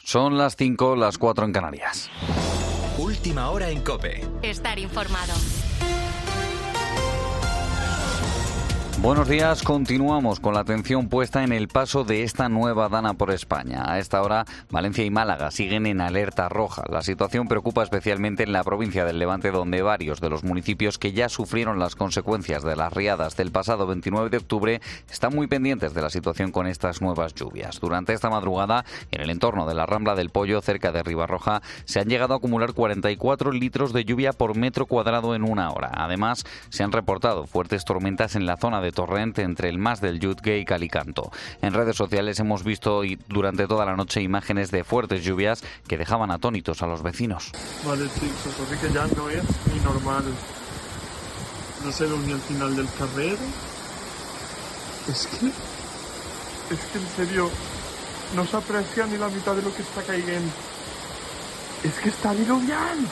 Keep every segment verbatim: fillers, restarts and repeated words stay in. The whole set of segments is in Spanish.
Son las cinco, las cuatro en Canarias. Última hora en COPE. Estar informado. Buenos días, continuamos con la atención puesta en el paso de esta nueva dana por España. A esta hora, Valencia y Málaga siguen en alerta roja. La situación preocupa especialmente en la provincia del Levante, donde varios de los municipios que ya sufrieron las consecuencias de las riadas del pasado veintinueve de octubre están muy pendientes de la situación con estas nuevas lluvias. Durante esta madrugada, en el entorno de la Rambla del Pollo, cerca de Ribarroja, se han llegado a acumular cuarenta y cuatro litros de lluvia por metro cuadrado en una hora. Además, se han reportado fuertes tormentas en la zona de Torrent, entre el Mas del Yutque y Calicanto. En redes sociales hemos visto durante toda la noche imágenes de fuertes lluvias que dejaban atónitos a los vecinos. Vale, sí, suposo que ya no es ni normal. No se ve ni al final del carrer. Es que... Es que en serio... No se aprecia ni la mitad de lo que está cayendo. Es que está diluviando.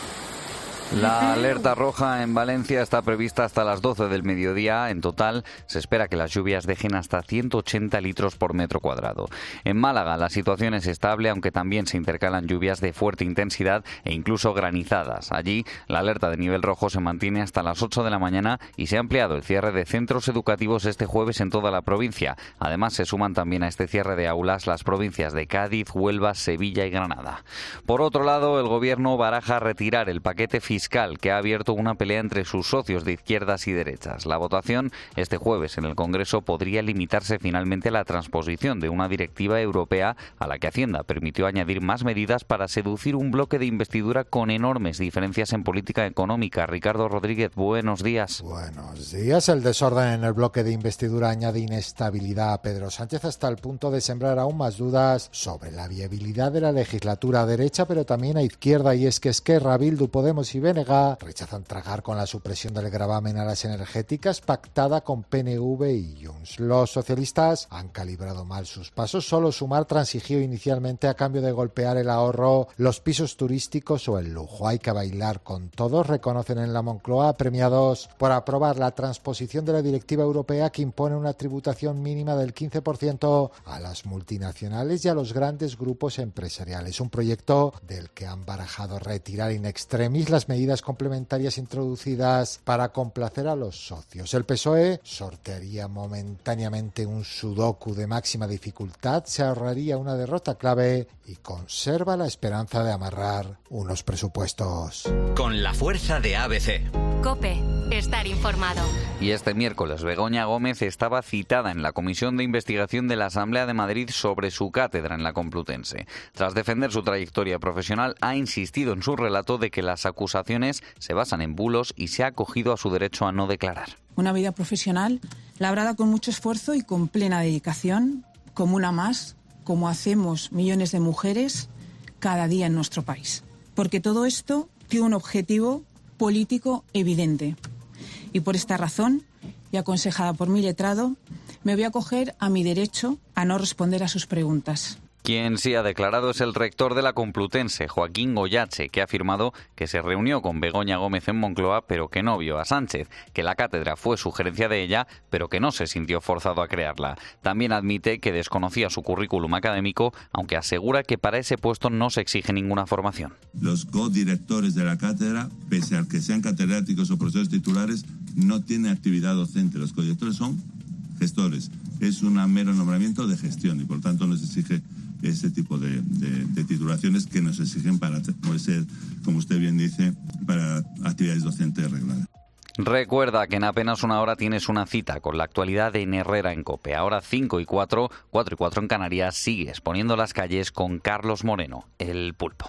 La alerta roja en Valencia está prevista hasta las doce del mediodía. En total, se espera que las lluvias dejen hasta ciento ochenta litros por metro cuadrado. En Málaga, la situación es estable, aunque también se intercalan lluvias de fuerte intensidad e incluso granizadas. Allí, la alerta de nivel rojo se mantiene hasta las ocho de la mañana y se ha ampliado el cierre de centros educativos este jueves en toda la provincia. Además, se suman también a este cierre de aulas las provincias de Cádiz, Huelva, Sevilla y Granada. Por otro lado, el Gobierno baraja retirar el paquete fiscal fiscal que ha abierto una pelea entre sus socios de izquierdas y derechas. La votación este jueves en el Congreso podría limitarse finalmente a la transposición de una directiva europea a la que Hacienda permitió añadir más medidas para seducir un bloque de investidura con enormes diferencias en política económica. Ricardo Rodríguez, buenos días. Buenos días. El desorden en el bloque de investidura añade inestabilidad a Pedro Sánchez hasta el punto de sembrar aún más dudas sobre la viabilidad de la legislatura a derecha, pero también a izquierda, y es que Esquerra, Bildu, Podemos y B N G rechazan tragar con la supresión del gravamen a las energéticas pactada con P N V y Junts. Los socialistas han calibrado mal sus pasos. Solo Sumar transigió inicialmente a cambio de golpear el ahorro, los pisos turísticos o el lujo. Hay que bailar con todos, reconocen en la Moncloa, premiados por aprobar la transposición de la directiva europea que impone una tributación mínima del quince por ciento a las multinacionales y a los grandes grupos empresariales. Un proyecto del que han barajado retirar in extremis las medidas complementarias introducidas para complacer a los socios. El P S O E sortearía momentáneamente un sudoku de máxima dificultad, se ahorraría una derrota clave y conserva la esperanza de amarrar unos presupuestos. Con la fuerza de A B C. COPE. Estar informado. Y este miércoles Begoña Gómez estaba citada en la Comisión de Investigación de la Asamblea de Madrid sobre su cátedra en la Complutense. Tras defender su trayectoria profesional, ha insistido en su relato de que las acusaciones se basan en bulos y se ha acogido a su derecho a no declarar. Una vida profesional labrada con mucho esfuerzo y con plena dedicación, como una más, como hacemos millones de mujeres cada día en nuestro país. Porque todo esto tiene un objetivo político evidente. Y por esta razón, y aconsejada por mi letrado, me voy a acoger a mi derecho a no responder a sus preguntas. Quien sí ha declarado es el rector de la Complutense, Joaquín Goyache, que ha afirmado que se reunió con Begoña Gómez en Moncloa, pero que no vio a Sánchez, que la cátedra fue sugerencia de ella, pero que no se sintió forzado a crearla. También admite que desconocía su currículum académico, aunque asegura que para ese puesto no se exige ninguna formación. Los codirectores de la cátedra, pese a que sean catedráticos o profesores titulares, no tienen actividad docente. Los codirectores son gestores. Es un mero nombramiento de gestión y, por tanto, no se exige ese tipo de, de, de titulaciones que nos exigen para, puede ser, como usted bien dice, para actividades docentes regladas. Recuerda que en apenas una hora tienes una cita con la actualidad en Herrera en COPE. Ahora cinco y cuatro, cuatro y cuatro en Canarias, sigues poniendo las calles con Carlos Moreno, el Pulpo.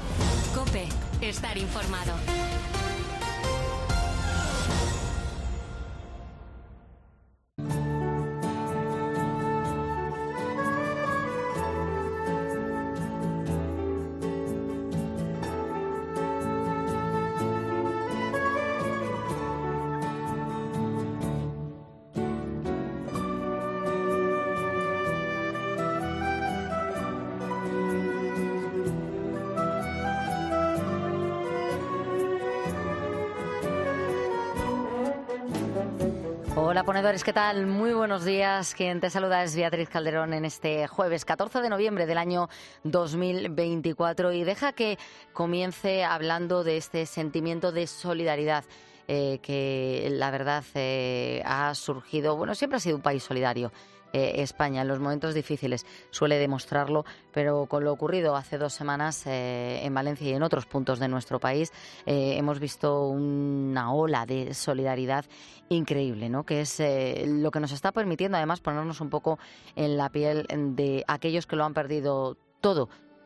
COPE. Estar informado. Hola ponedores, ¿qué tal? Muy buenos días. Quien te saluda es Beatriz Calderón en este jueves catorce de noviembre del año dos mil veinticuatro y deja que comience hablando de este sentimiento de solidaridad eh, que la verdad eh, ha surgido, bueno, siempre ha sido un país solidario. Eh, España en los momentos difíciles suele demostrarlo, pero con lo ocurrido hace dos semanas eh, en Valencia y en otros puntos de nuestro país eh, hemos visto una ola de solidaridad increíble, ¿no? Que es eh, lo que nos está permitiendo además ponernos un poco en la piel de aquellos que lo han perdido todo.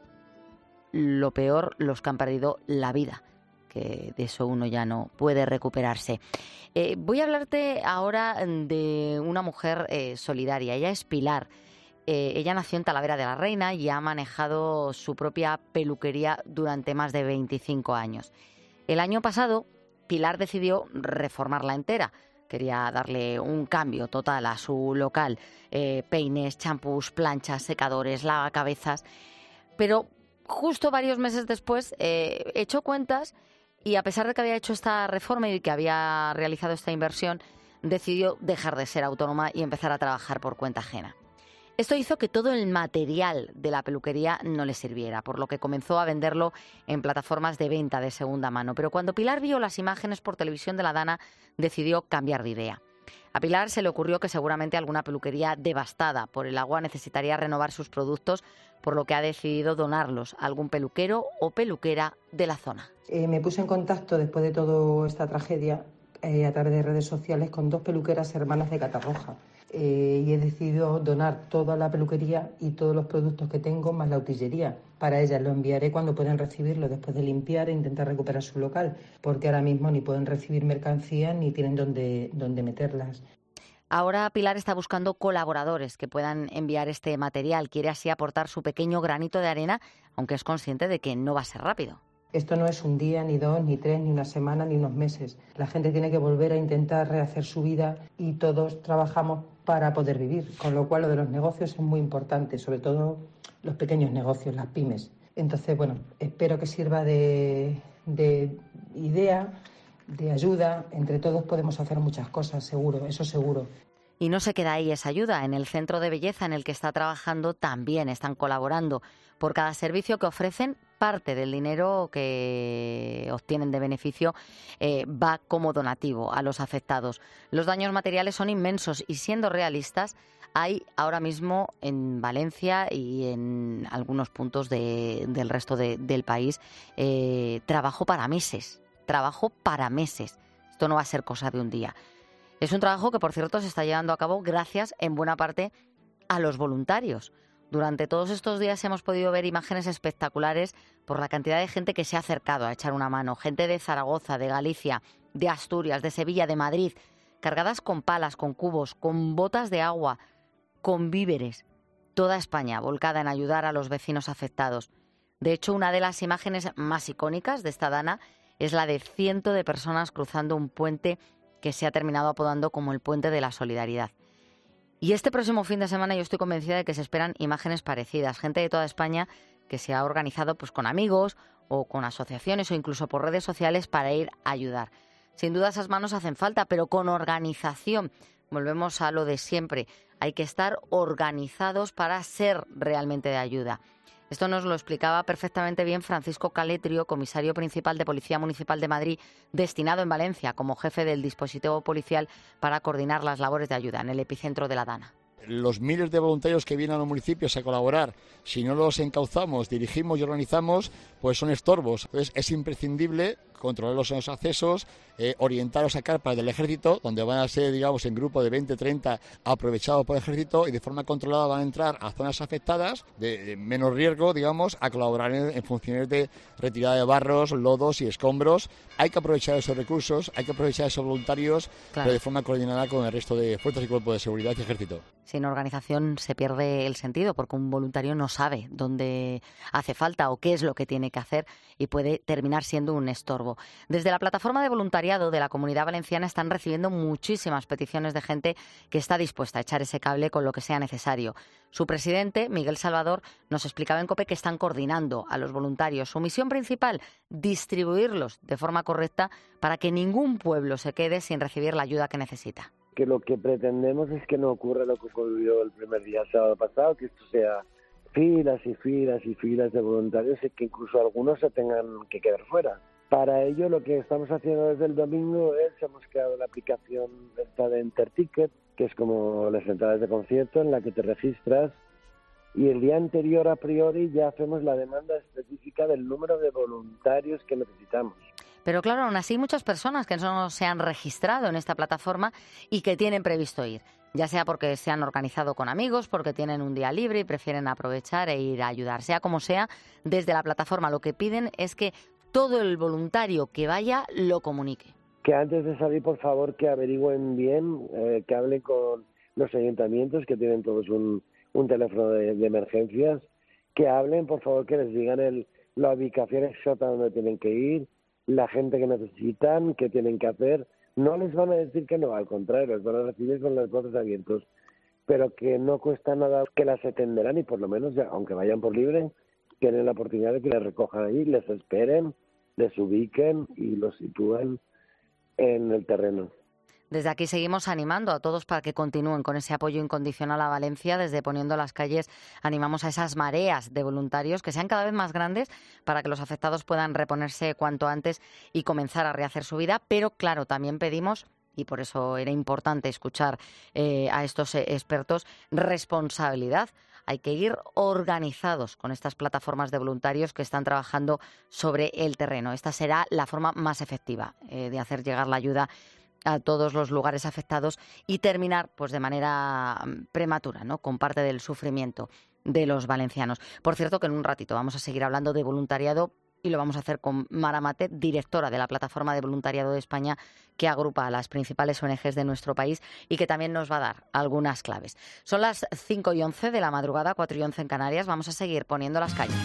Lo peor, los que han perdido la vida, que de eso uno ya no puede recuperarse. Eh, voy a hablarte ahora de una mujer eh, solidaria. Ella es Pilar. Eh, ella nació en Talavera de la Reina y ha manejado su propia peluquería durante más de veinticinco años. El año pasado, Pilar decidió reformarla entera. Quería darle un cambio total a su local. Eh, peines, champús, planchas, secadores, lavacabezas. Pero justo varios meses después eh, echó cuentas. Y a pesar de que había hecho esta reforma y que había realizado esta inversión, decidió dejar de ser autónoma y empezar a trabajar por cuenta ajena. Esto hizo que todo el material de la peluquería no le sirviera, por lo que comenzó a venderlo en plataformas de venta de segunda mano. Pero cuando Pilar vio las imágenes por televisión de la Dana, decidió cambiar de idea. A Pilar se le ocurrió que seguramente alguna peluquería devastada por el agua necesitaría renovar sus productos, por lo que ha decidido donarlos a algún peluquero o peluquera de la zona. Eh, me puse en contacto después de toda esta tragedia eh, a través de redes sociales con dos peluqueras hermanas de Catarroja eh, y he decidido donar toda la peluquería y todos los productos que tengo más la utillería. Para ellas lo enviaré cuando puedan recibirlo después de limpiar e intentar recuperar su local, porque ahora mismo ni pueden recibir mercancías ni tienen dónde, dónde meterlas. Ahora Pilar está buscando colaboradores que puedan enviar este material. Quiere así aportar su pequeño granito de arena, aunque es consciente de que no va a ser rápido. Esto no es un día, ni dos, ni tres, ni una semana, ni unos meses. La gente tiene que volver a intentar rehacer su vida y todos trabajamos para poder vivir, con lo cual lo de los negocios es muy importante, sobre todo los pequeños negocios, las pymes. Entonces, bueno, espero que sirva de, de idea, de ayuda. Entre todos podemos hacer muchas cosas, seguro, eso seguro. Y no se queda ahí esa ayuda. En el centro de belleza en el que está trabajando también están colaborando. Por cada servicio que ofrecen, parte del dinero que obtienen de beneficio eh, va como donativo a los afectados. Los daños materiales son inmensos y, siendo realistas, hay ahora mismo en Valencia y en algunos puntos de, del resto de, del país eh, trabajo para meses. Trabajo para meses. Esto no va a ser cosa de un día. Es un trabajo que, por cierto, se está llevando a cabo gracias, en buena parte, a los voluntarios. Durante todos estos días hemos podido ver imágenes espectaculares por la cantidad de gente que se ha acercado a echar una mano. Gente de Zaragoza, de Galicia, de Asturias, de Sevilla, de Madrid, cargadas con palas, con cubos, con botas de agua, con víveres. Toda España volcada en ayudar a los vecinos afectados. De hecho, una de las imágenes más icónicas de esta Dana es la de cientos de personas cruzando un puente que se ha terminado apodando como el Puente de la Solidaridad. Y este próximo fin de semana yo estoy convencida de que se esperan imágenes parecidas. Gente de toda España que se ha organizado pues con amigos o con asociaciones o incluso por redes sociales para ir a ayudar. Sin duda esas manos hacen falta, pero con organización. Volvemos a lo de siempre. Hay que estar organizados para ser realmente de ayuda. Esto nos lo explicaba perfectamente bien Francisco Caletrio, comisario principal de Policía Municipal de Madrid, destinado en Valencia como jefe del dispositivo policial para coordinar las labores de ayuda en el epicentro de la Dana. Los miles de voluntarios que vienen a los municipios a colaborar, si no los encauzamos, dirigimos y organizamos, pues son estorbos. Entonces es imprescindible controlar los accesos, eh, orientar o sacar para el ejército, donde van a ser, digamos, en grupo de veinte, treinta aprovechados por el ejército y de forma controlada van a entrar a zonas afectadas de, de menos riesgo, digamos, a colaborar en, en funciones de retirada de barros, lodos y escombros. Hay que aprovechar esos recursos, hay que aprovechar esos voluntarios, claro, pero de forma coordinada con el resto de fuerzas y cuerpos de seguridad y ejército. Sin organización se pierde el sentido, porque un voluntario no sabe dónde hace falta o qué es lo que tiene que hacer y puede terminar siendo un estorbo. Desde la plataforma de voluntariado de la Comunidad Valenciana están recibiendo muchísimas peticiones de gente que está dispuesta a echar ese cable con lo que sea necesario. Su presidente, Miguel Salvador, nos explicaba en COPE que están coordinando a los voluntarios. Su misión principal, distribuirlos de forma correcta para que ningún pueblo se quede sin recibir la ayuda que necesita. que lo que pretendemos es que no ocurra lo que ocurrió el primer día sábado pasado, que esto sea filas y filas y filas de voluntarios y que incluso algunos se tengan que quedar fuera. Para ello lo que estamos haciendo desde el domingo es, hemos creado la aplicación esta de Enterticket, que es como las entradas de concierto en la que te registras, y el día anterior a priori ya hacemos la demanda específica del número de voluntarios que necesitamos. Pero claro, aún así hay muchas personas que no se han registrado en esta plataforma y que tienen previsto ir, ya sea porque se han organizado con amigos, porque tienen un día libre y prefieren aprovechar e ir a ayudar. Sea como sea, desde la plataforma lo que piden es que todo el voluntario que vaya lo comunique. Que antes de salir, por favor, que averigüen bien, eh, que hablen con los ayuntamientos, que tienen todos un, un teléfono de, de emergencias, que hablen, por favor, que les digan el, la ubicación exacta donde tienen que ir, la gente que necesitan, qué tienen que hacer. No les van a decir que no, al contrario, les van a recibir con los brazos abiertos, pero que no cuesta nada, que las atenderán y por lo menos, ya, aunque vayan por libre, tienen la oportunidad de que les recojan ahí, les esperen, les ubiquen y los sitúen en el terreno. Desde aquí seguimos animando a todos para que continúen con ese apoyo incondicional a Valencia. Desde Poniendo las Calles animamos a esas mareas de voluntarios que sean cada vez más grandes para que los afectados puedan reponerse cuanto antes y comenzar a rehacer su vida. Pero claro, también pedimos, y por eso era importante escuchar eh, a estos eh, expertos, responsabilidad. Hay que ir organizados con estas plataformas de voluntarios que están trabajando sobre el terreno. Esta será la forma más efectiva eh, de hacer llegar la ayuda a todos los lugares afectados y terminar pues de manera prematura, ¿no?, con parte del sufrimiento de los valencianos. Por cierto, que en un ratito vamos a seguir hablando de voluntariado y lo vamos a hacer con Mara Mate, directora de la Plataforma de Voluntariado de España, que agrupa a las principales O N Ges de nuestro país y que también nos va a dar algunas claves. Son las cinco y once de la madrugada, cuatro y once en Canarias. Vamos a seguir poniendo las calles.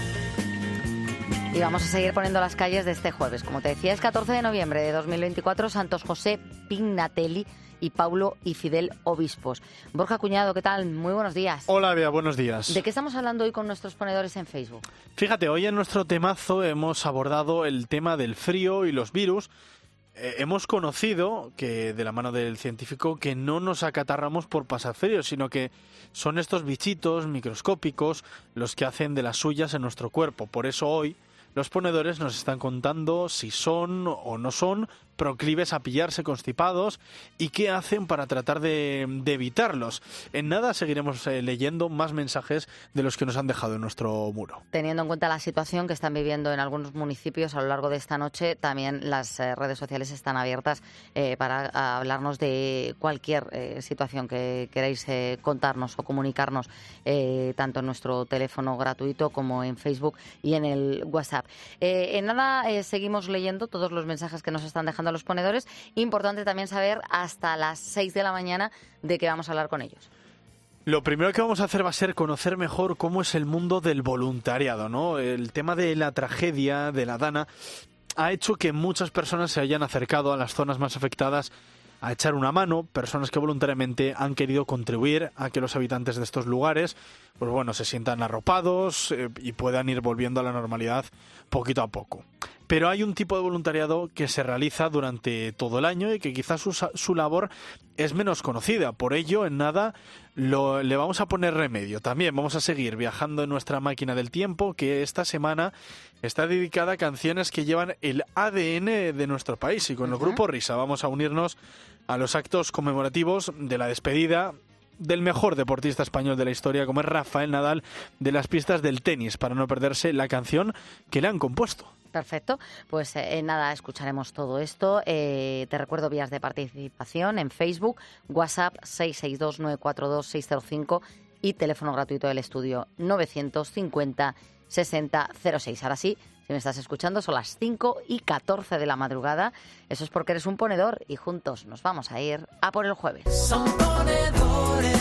Y vamos a seguir poniendo las calles de este jueves. Como te decía, es catorce de noviembre de dos mil veinticuatro, Santos José Pignatelli y Paulo y Fidel Obispos. Borja Cuñado, ¿qué tal? Muy buenos días. Hola, Bea, buenos días. ¿De qué estamos hablando hoy con nuestros ponedores en Facebook? Fíjate, hoy en nuestro temazo hemos abordado el tema del frío y los virus. Eh, hemos conocido, que de la mano del científico, que no nos acatarramos por pasar frío, sino que son estos bichitos microscópicos los que hacen de las suyas en nuestro cuerpo. Por eso hoy los ponedores nos están contando si son o no son proclives a pillarse constipados y qué hacen para tratar de, de evitarlos. En nada seguiremos eh, leyendo más mensajes de los que nos han dejado en nuestro muro. Teniendo en cuenta la situación que están viviendo en algunos municipios a lo largo de esta noche, también las eh, redes sociales están abiertas eh, para hablarnos de cualquier eh, situación que queráis eh, contarnos o comunicarnos, eh, tanto en nuestro teléfono gratuito como en Facebook y en el WhatsApp. Eh, en nada eh, seguimos leyendo todos los mensajes que nos están dejando a los ponedores. Importante también saber hasta las seis de la mañana de qué vamos a hablar con ellos. Lo primero que vamos a hacer va a ser conocer mejor cómo es el mundo del voluntariado, ¿no? El tema de la tragedia de la Dana ha hecho que muchas personas se hayan acercado a las zonas más afectadas a echar una mano, personas que voluntariamente han querido contribuir a que los habitantes de estos lugares pues bueno, se sientan arropados eh, y puedan ir volviendo a la normalidad poquito a poco. Pero hay un tipo de voluntariado que se realiza durante todo el año y que quizás su, su labor es menos conocida. Por ello, en nada lo, le vamos a poner remedio. También vamos a seguir viajando en nuestra máquina del tiempo, que esta semana está dedicada a canciones que llevan el A D N de nuestro país. Y con el Grupo Risa vamos a unirnos a los actos conmemorativos de la despedida del mejor deportista español de la historia, como es Rafael Nadal, de las pistas del tenis, para no perderse la canción que le han compuesto. Perfecto, pues eh, nada, escucharemos todo esto. Eh, te recuerdo vías de participación en Facebook, WhatsApp seis seis dos nueve cuatro dos seis cero cinco y teléfono gratuito del estudio novecientos cincuenta sesenta cero seis. Ahora sí, si me estás escuchando, son las cinco y catorce de la madrugada. Eso es porque eres un ponedor y juntos nos vamos a ir a por el jueves. Son ponedores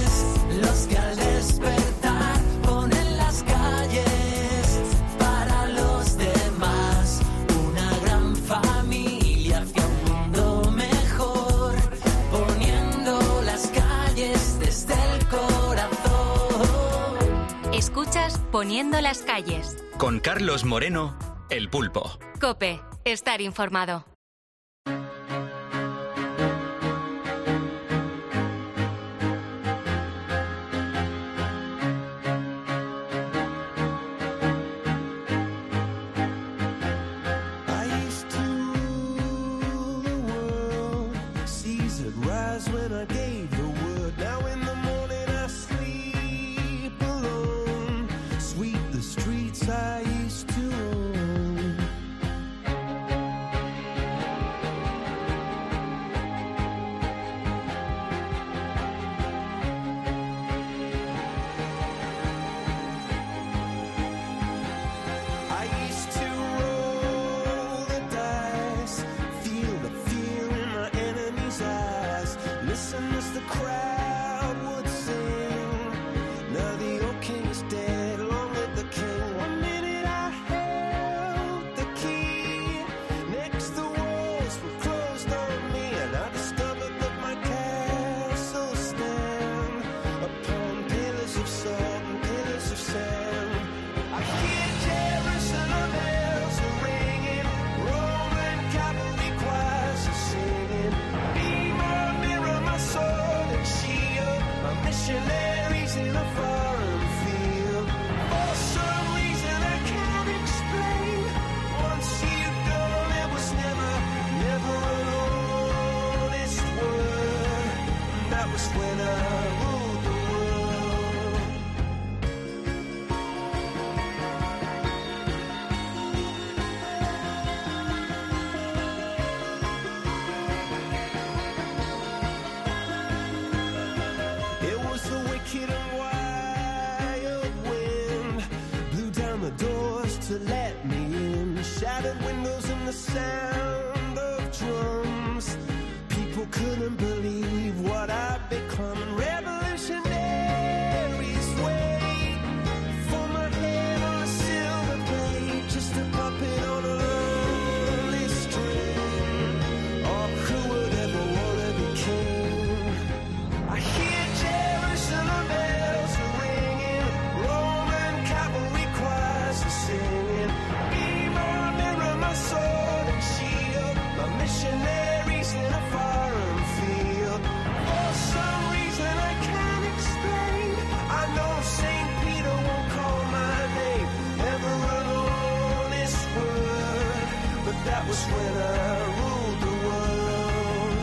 los que al despertar ponen las calles para los demás. Una gran familia hacia un mundo mejor, poniendo las calles desde el corazón. Escuchas Poniendo las calles. Con Carlos Moreno, El Pulpo. COPE, estar informado. missionaries in a foreign field. For some reason I can't explain. Once you've gone, it was never, never an honest word. That was when I ruled the world. It was the wicked and wild wind, blew down the doors to let me in, shattered windows and the sound of drums. People couldn't believe what I'd become. Revolutionaries wait for my head on a silver plate, just a puppet on a lonely string. Oh, who would ever want to be king? I hear Jerusalem bells are ringing, Roman cavalry choirs are singing. Be my mirror, my sword and shield, my missionaries in a foreign field. For some reason I can't explain, I know Saint Peter won't call my name, never an honest word, but that was when I ruled the world.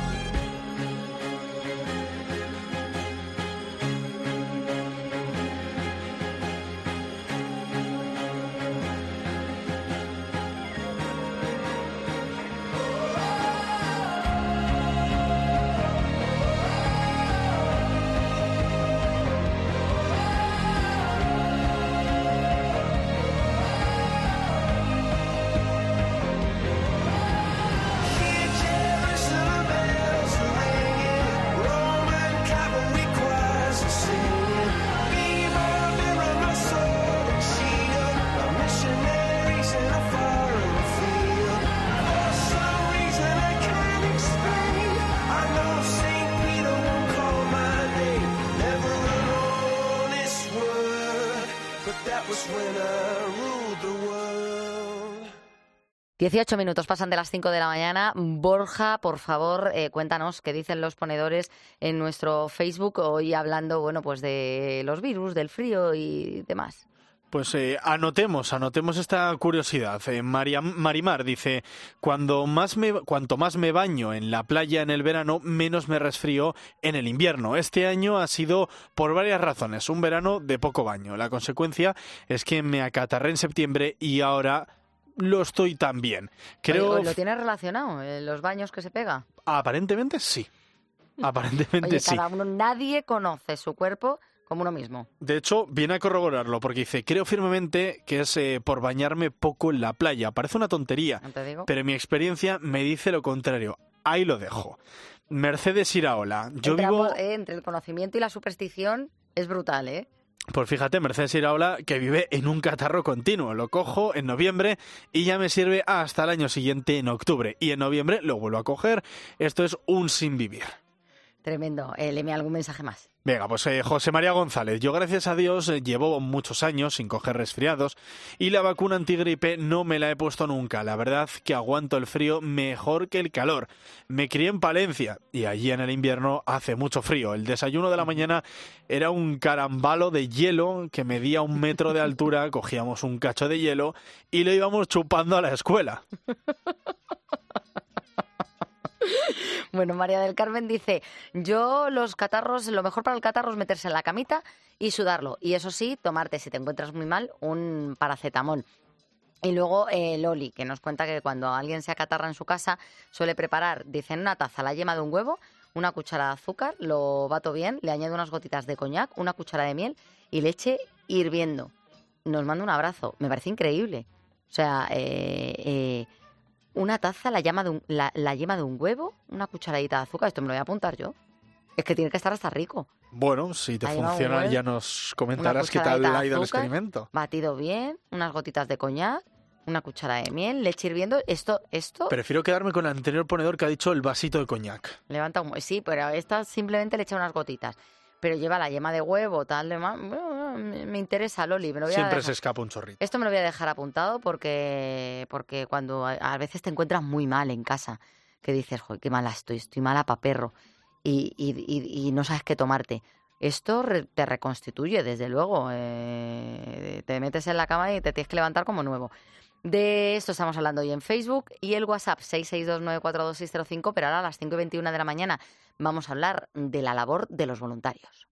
Hear Jerusalem bells are ringing, Roman cavalry choirs are singing. Be my mirror, my sword and shield, my missionaries in a foreign field. For some reason I can't explain, I know Saint Peter won't call my name, never an honest word, but that was when I ruled the world. dieciocho minutos pasan de las cinco de la mañana. Borja, por favor, eh, cuéntanos qué dicen los ponedores en nuestro Facebook hoy hablando, bueno, pues de los virus, del frío y demás. Pues eh, anotemos, anotemos esta curiosidad. Eh, María, Marimar dice, Cuando más me, cuanto más me baño en la playa en el verano, menos me resfrío en el invierno. Este año ha sido por varias razones, un verano de poco baño. La consecuencia es que me acatarré en septiembre y ahora lo estoy también. Creo... Oye, ¿lo tienes relacionado? eh, ¿Los baños que se pega? Aparentemente sí. Aparentemente Oye, sí. cada uno, nadie conoce su cuerpo como uno mismo. De hecho, viene a corroborarlo porque dice, creo firmemente que es eh, por bañarme poco en la playa. Parece una tontería, ¿No te digo? pero mi experiencia me dice lo contrario. Ahí lo dejo. Mercedes Iraola. Yo Entramos, vivo... eh, entre el conocimiento y la superstición es brutal, ¿eh? Pues fíjate, Mercedes Iraola, que vive en un catarro continuo. Lo cojo en noviembre y ya me sirve hasta el año siguiente en octubre. Y en noviembre lo vuelvo a coger. Esto es un sin vivir. Tremendo. Eh, léeme algún mensaje más. Venga, pues eh, José María González. Yo, gracias a Dios, eh, llevo muchos años sin coger resfriados y la vacuna antigripe no me la he puesto nunca. La verdad que aguanto el frío mejor que el calor. Me crié en Palencia y allí en el invierno hace mucho frío. El desayuno de la mañana era un carambalo de hielo que medía un metro de altura. Cogíamos un cacho de hielo y lo íbamos chupando a la escuela. Bueno, María del Carmen dice, yo los catarros, lo mejor para el catarro es meterse en la camita y sudarlo. Y eso sí, tomarte, si te encuentras muy mal, un paracetamol. Y luego eh, Loli, que nos cuenta que cuando alguien se acatarra en su casa, suele preparar, dice, en una taza la yema de un huevo, una cuchara de azúcar, lo bato bien, le añado unas gotitas de coñac, una cuchara de miel y leche hirviendo. Nos manda un abrazo. Me parece increíble. O sea, eh... eh una taza, la, llama de un, la, la yema de un huevo, una cucharadita de azúcar. Esto me lo voy a apuntar yo. Es que tiene que estar hasta rico. Bueno, si te La yema de un funciona huevo, ya nos una comentarás qué tal cucharadita ha de ido el azúcar, experimento. Batido bien, unas gotitas de coñac, una cuchara de miel, leche hirviendo. Esto, esto... Prefiero quedarme con el anterior ponedor que ha dicho el vasito de coñac. Levanta un... Sí, pero esta simplemente le echa unas gotitas. Pero lleva la yema de huevo, tal, demás. Bueno, me, me interesa, Loli. Me lo voy a Siempre dejar. se escapa un chorrito. Esto me lo voy a dejar apuntado porque, porque cuando a, a veces te encuentras muy mal en casa, que dices, joder, qué mala estoy, estoy mala pa' perro, y, y, y, y no sabes qué tomarte. Esto re- te reconstituye, desde luego. Eh, te metes en la cama y te tienes que levantar como nuevo. De esto estamos hablando hoy en Facebook y el WhatsApp seis seis dos nueve cuatro dos seis cero cinco, pero ahora a las cinco y veintiuno de la mañana vamos a hablar de la labor de los voluntarios.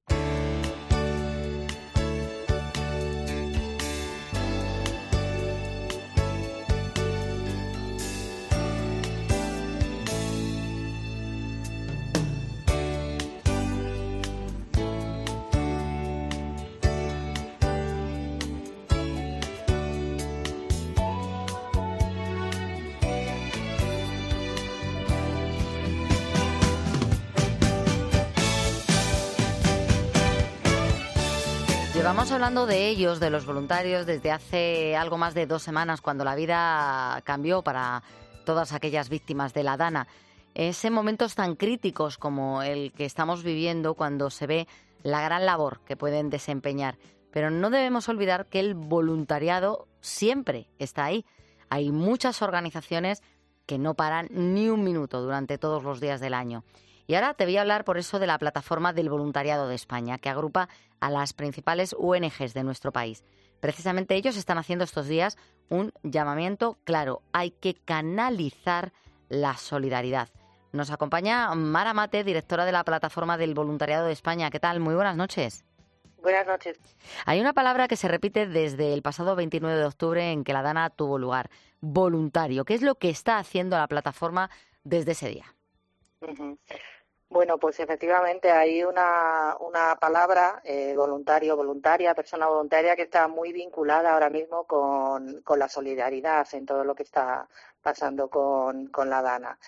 Llevamos hablando de ellos, de los voluntarios, desde hace algo más de dos semanas, cuando la vida cambió para todas aquellas víctimas de la Dana. Es en momentos tan críticos como el que estamos viviendo, cuando se ve la gran labor que pueden desempeñar. Pero no debemos olvidar que el voluntariado siempre está ahí. Hay muchas organizaciones que no paran ni un minuto durante todos los días del año. Y ahora te voy a hablar por eso de la plataforma del voluntariado de España, que agrupa a las principales U N Ges de nuestro país. Precisamente ellos están haciendo estos días un llamamiento claro: hay que canalizar la solidaridad. Nos acompaña Mara Mate, directora de la plataforma del voluntariado de España. ¿Qué tal? Muy buenas noches. Buenas noches. Hay una palabra que se repite desde el pasado veintinueve de octubre, en que la Dana tuvo lugar: voluntario. ¿Qué es lo que está haciendo la plataforma desde ese día? Uh-huh. Bueno, pues efectivamente hay una, una palabra, eh, voluntario, voluntaria, persona voluntaria, que está muy vinculada ahora mismo con, con la solidaridad en todo lo que está pasando con, con la Dana.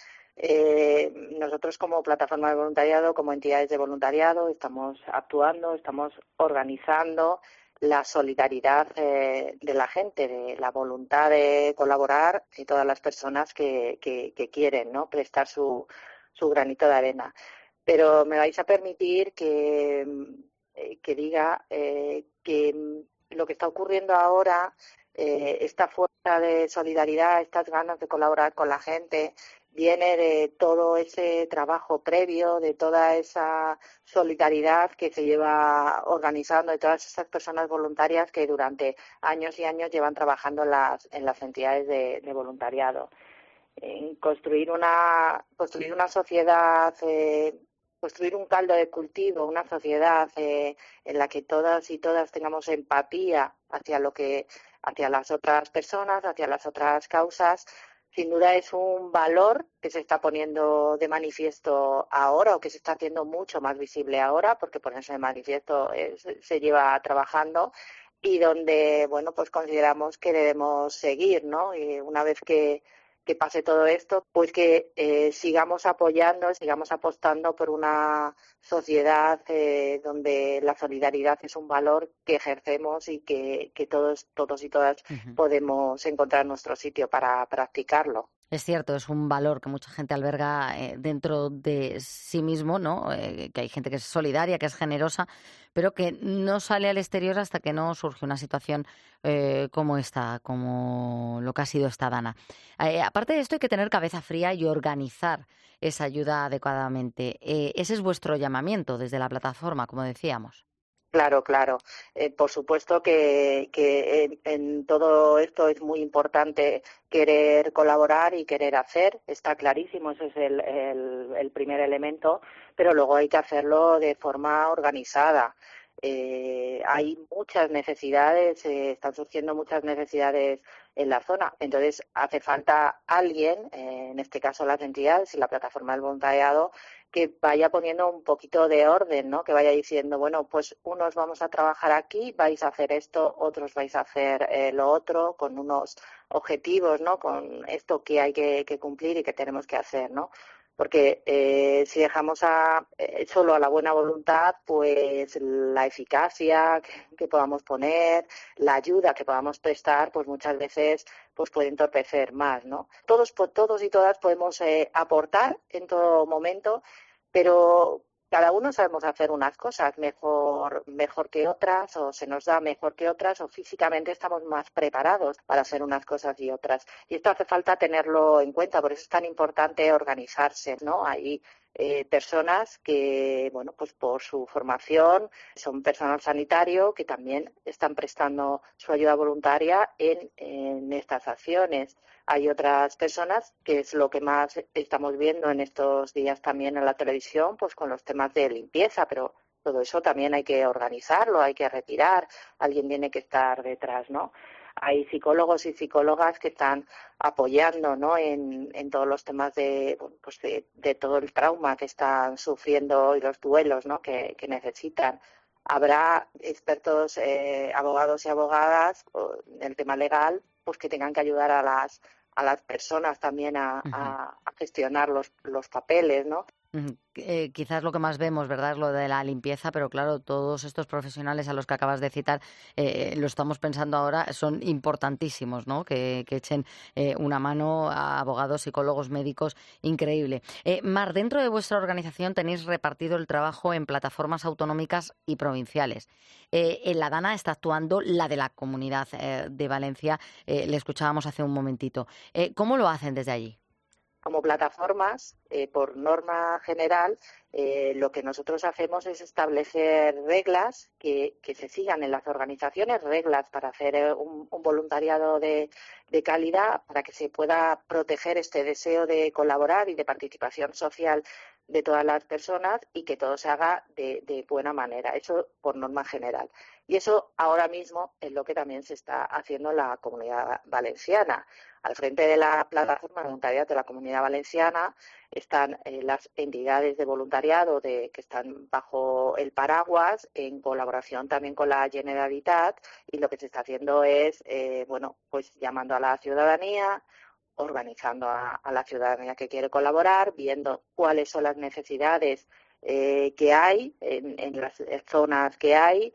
Eh, nosotros como plataforma de voluntariado, como entidades de voluntariado, estamos actuando, estamos organizando la solidaridad eh, de la gente, de la voluntad de colaborar de todas las personas que, que, que quieren, ¿no?, prestar su su granito de arena. Pero me vais a permitir que, que diga eh, que lo que está ocurriendo ahora, eh, esta fuerza de solidaridad, estas ganas de colaborar con la gente, viene de todo ese trabajo previo, de toda esa solidaridad que se lleva organizando, de todas esas personas voluntarias que durante años y años llevan trabajando en las, en las entidades de, de voluntariado. En construir una construir una sociedad, eh, construir un caldo de cultivo, una sociedad eh, en la que todas y todas tengamos empatía hacia lo que hacia las otras personas, hacia las otras causas. Sin duda es un valor que se está poniendo de manifiesto ahora, o que se está haciendo mucho más visible ahora, porque ponerse de manifiesto es, se lleva trabajando, y donde, bueno, pues consideramos que debemos seguir, ¿no? Y una vez que que pase todo esto, pues que eh, sigamos apoyando, sigamos apostando por una sociedad eh, donde la solidaridad es un valor que ejercemos y que, que todos, todos y todas uh-huh. podemos encontrar nuestro sitio para practicarlo. Es cierto, es un valor que mucha gente alberga eh, dentro de sí mismo, ¿no? Eh, que hay gente que es solidaria, que es generosa, pero que no sale al exterior hasta que no surge una situación eh, como esta, como lo que ha sido esta Dana. Eh, aparte de esto, hay que tener cabeza fría y organizar esa ayuda adecuadamente. Eh, ese es vuestro llamamiento desde la plataforma, como decíamos. Claro, claro. Eh, por supuesto que, que en, en todo esto es muy importante querer colaborar y querer hacer. Está clarísimo, ese es el, el, el primer elemento, pero luego hay que hacerlo de forma organizada. Eh, hay muchas necesidades, eh, están surgiendo muchas necesidades en la zona. Entonces hace falta alguien, eh, en este caso las entidades y la plataforma del voluntariado, que vaya poniendo un poquito de orden, ¿no? Que vaya diciendo, bueno, pues unos vamos a trabajar aquí, vais a hacer esto, otros vais a hacer eh, lo otro, con unos objetivos, ¿no? Con esto que hay que, que cumplir y que tenemos que hacer, ¿no? Porque eh, si dejamos a, eh, solo a la buena voluntad, pues la eficacia que, que podamos poner, la ayuda que podamos prestar, pues muchas veces pues puede entorpecer más, ¿no? Todos, todos y todas podemos eh, aportar en todo momento, pero cada uno sabemos hacer unas cosas mejor, mejor que otras, o se nos da mejor que otras, o físicamente estamos más preparados para hacer unas cosas y otras. Y esto hace falta tenerlo en cuenta, por eso es tan importante organizarse, ¿no? Ahí eh, personas que, bueno, pues por su formación son personal sanitario que también están prestando su ayuda voluntaria en, en estas acciones. Hay otras personas, que es lo que más estamos viendo en estos días también en la televisión, pues con los temas de limpieza, pero todo eso también hay que organizarlo, hay que retirar, alguien tiene que estar detrás, ¿no? Hay psicólogos y psicólogas que están apoyando, ¿no?, en, en todos los temas de, bueno, pues de, de todo el trauma que están sufriendo y los duelos, ¿no?, que, que necesitan. Habrá expertos, eh, abogados y abogadas en el tema legal, pues que tengan que ayudar a las a las personas también a, uh-huh. a, a gestionar los, los papeles, ¿no? Eh, quizás lo que más vemos, ¿verdad?, es lo de la limpieza, pero claro, todos estos profesionales a los que acabas de citar, eh, lo estamos pensando ahora, son importantísimos, ¿no?, que, que echen eh, una mano a abogados, psicólogos, médicos, increíble. Eh, Mar, dentro de vuestra organización tenéis repartido el trabajo en plataformas autonómicas y provinciales. Eh, en la DANA está actuando la de la Comunidad eh, de Valencia, eh, le escuchábamos hace un momentito. Eh, ¿Cómo lo hacen desde allí? Como plataformas, eh, por norma general, eh, lo que nosotros hacemos es establecer reglas que, que se sigan en las organizaciones, reglas para hacer eh, un, un voluntariado de, de calidad, para que se pueda proteger este deseo de colaborar y de participación social de todas las personas y que todo se haga de, de buena manera. Eso por norma general. Y eso ahora mismo es lo que también se está haciendo en la Comunidad Valenciana. Al frente de la plataforma de voluntariado de la Comunidad Valenciana están eh, las entidades de voluntariado de, que están bajo el paraguas, en colaboración también con la Generalitat, y lo que se está haciendo es, eh, bueno, pues llamando a la ciudadanía, organizando a, a la ciudadanía que quiere colaborar, viendo cuáles son las necesidades eh, que hay en, en las zonas que hay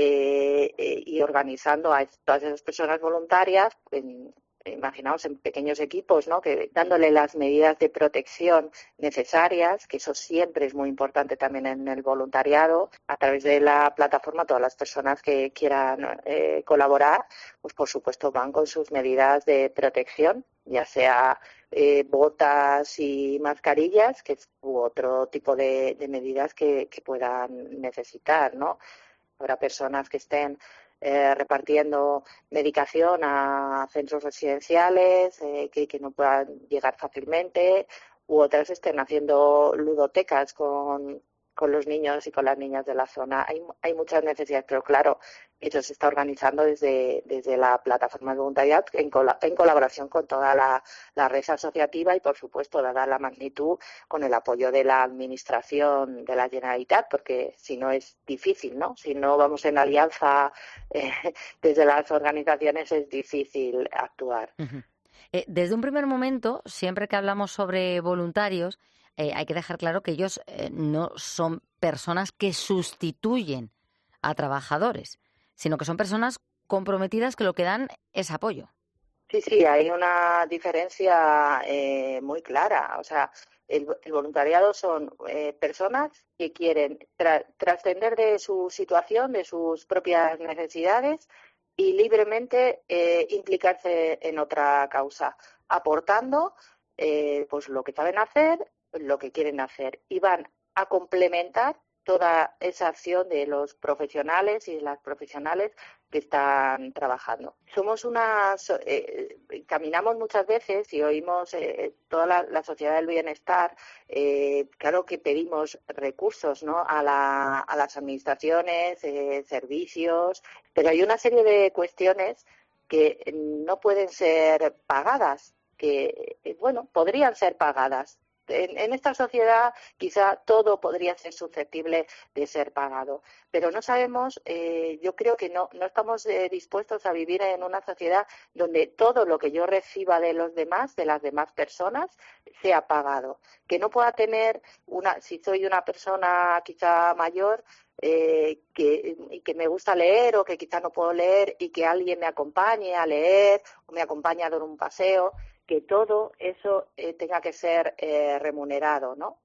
eh, eh, y organizando a todas esas personas voluntarias en, imaginaos en pequeños equipos, ¿no?, que dándole las medidas de protección necesarias, que eso siempre es muy importante también en el voluntariado, a través de la plataforma todas las personas que quieran eh, colaborar, pues por supuesto van con sus medidas de protección, ya sea eh, botas y mascarillas, que es u otro tipo de, de medidas que, que puedan necesitar, ¿no? Habrá personas que estén Eh, repartiendo medicación a centros residenciales eh, que, que no puedan llegar fácilmente, u otras estén haciendo ludotecas con, con los niños y con las niñas de la zona. Hay, hay muchas necesidades, pero claro, eso se está organizando desde, desde la plataforma de voluntariado en, col- en colaboración con toda la, la red asociativa y, por supuesto, dada la magnitud, con el apoyo de la Administración de la Generalitat, porque si no es difícil, ¿no? Si no vamos en alianza eh, desde las organizaciones es difícil actuar. Uh-huh. Eh, desde un primer momento, siempre que hablamos sobre voluntarios, eh, hay que dejar claro que ellos eh, no son personas que sustituyen a trabajadores, sino que son personas comprometidas que lo que dan es apoyo. Sí, sí, hay una diferencia eh, muy clara. O sea, el, el voluntariado son eh, personas que quieren tra- trascender de su situación, de sus propias necesidades y libremente eh, implicarse en otra causa, aportando eh, pues lo que saben hacer, lo que quieren hacer, y van a complementar toda esa acción de los profesionales y de las profesionales que están trabajando. Somos una, eh, caminamos muchas veces y oímos eh, toda la, la sociedad del bienestar, eh, claro que pedimos recursos, ¿no?, a, la, a las administraciones, eh, servicios, pero hay una serie de cuestiones que no pueden ser pagadas, que, eh, bueno, podrían ser pagadas. En, en esta sociedad quizá todo podría ser susceptible de ser pagado, pero no sabemos, eh, yo creo que no, no estamos eh, dispuestos a vivir en una sociedad donde todo lo que yo reciba de los demás, de las demás personas, sea pagado. Que no pueda tener, una, si soy una persona quizá mayor, eh, que, y que me gusta leer o que quizá no puedo leer y que alguien me acompañe a leer o me acompañe a dar un paseo, que todo eso eh, tenga que ser eh, remunerado, ¿no?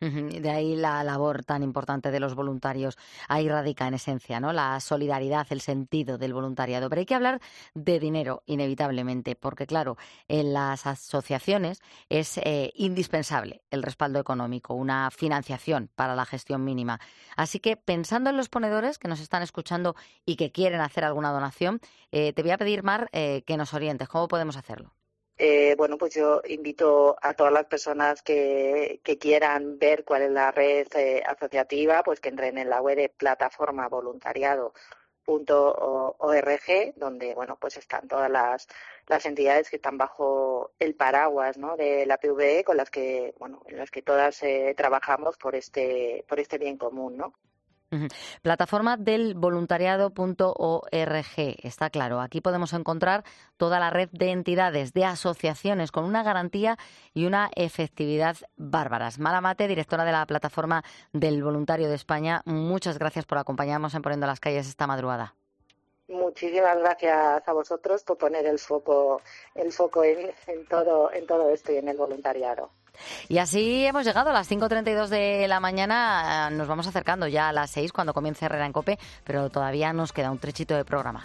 De ahí la labor tan importante de los voluntarios. Ahí radica en esencia, ¿no?, la solidaridad, el sentido del voluntariado. Pero hay que hablar de dinero, inevitablemente, porque claro, en las asociaciones es eh, indispensable el respaldo económico, una financiación para la gestión mínima. Así que pensando en los ponedores que nos están escuchando y que quieren hacer alguna donación, eh, te voy a pedir, Mar, eh, que nos orientes. ¿Cómo podemos hacerlo? Eh, bueno, pues yo invito a todas las personas que, que quieran ver cuál es la red eh, asociativa, pues que entren en la web de plataforma voluntariado punto org, donde bueno, pues están todas las, las entidades que están bajo el paraguas, ¿no?, de la P V E, con las que bueno, en las que todas eh, trabajamos por este por este bien común, ¿no? Plataforma del voluntariado punto org, está claro. Aquí podemos encontrar toda la red de entidades, de asociaciones con una garantía y una efectividad bárbaras. Mara Mate, directora de la Plataforma del Voluntario de España, muchas gracias por acompañarnos en Poniendo las Calles esta madrugada. Muchísimas gracias a vosotros por poner el foco el foco en, en todo en todo esto y en el voluntariado. Y así hemos llegado a las cinco treinta y dos de la mañana. Nos vamos acercando ya a las seis cuando comience Herrera en COPE, pero todavía nos queda un trechito de programa.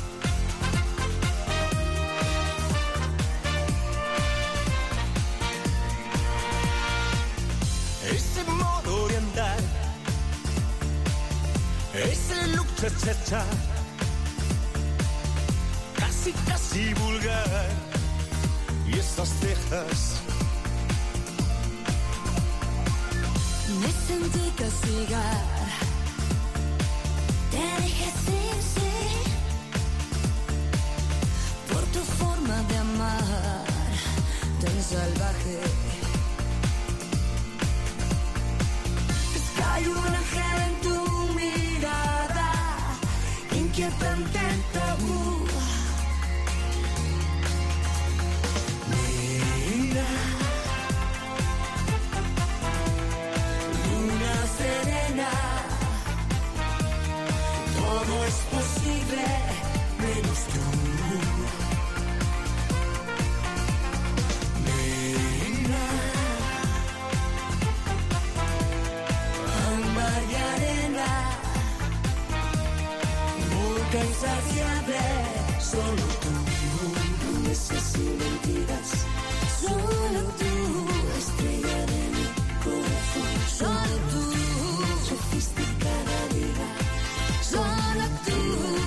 Ese modo de andar, ese look cha-cha-cha, casi casi vulgar, y esas cejas. Me sentí castigar, te dejé sin sí, por tu forma de amar, tan salvaje. Es que hay un ángel en tu mirada, inquietante tabú. Mira, serena, todo es posible, menos tú. Nena, ámbar y arena, boca insaciable, solo tú. Promesas y mentiras, solo tú, estrella de mi corazón, solo tú. Sofisticada diva, solo tú.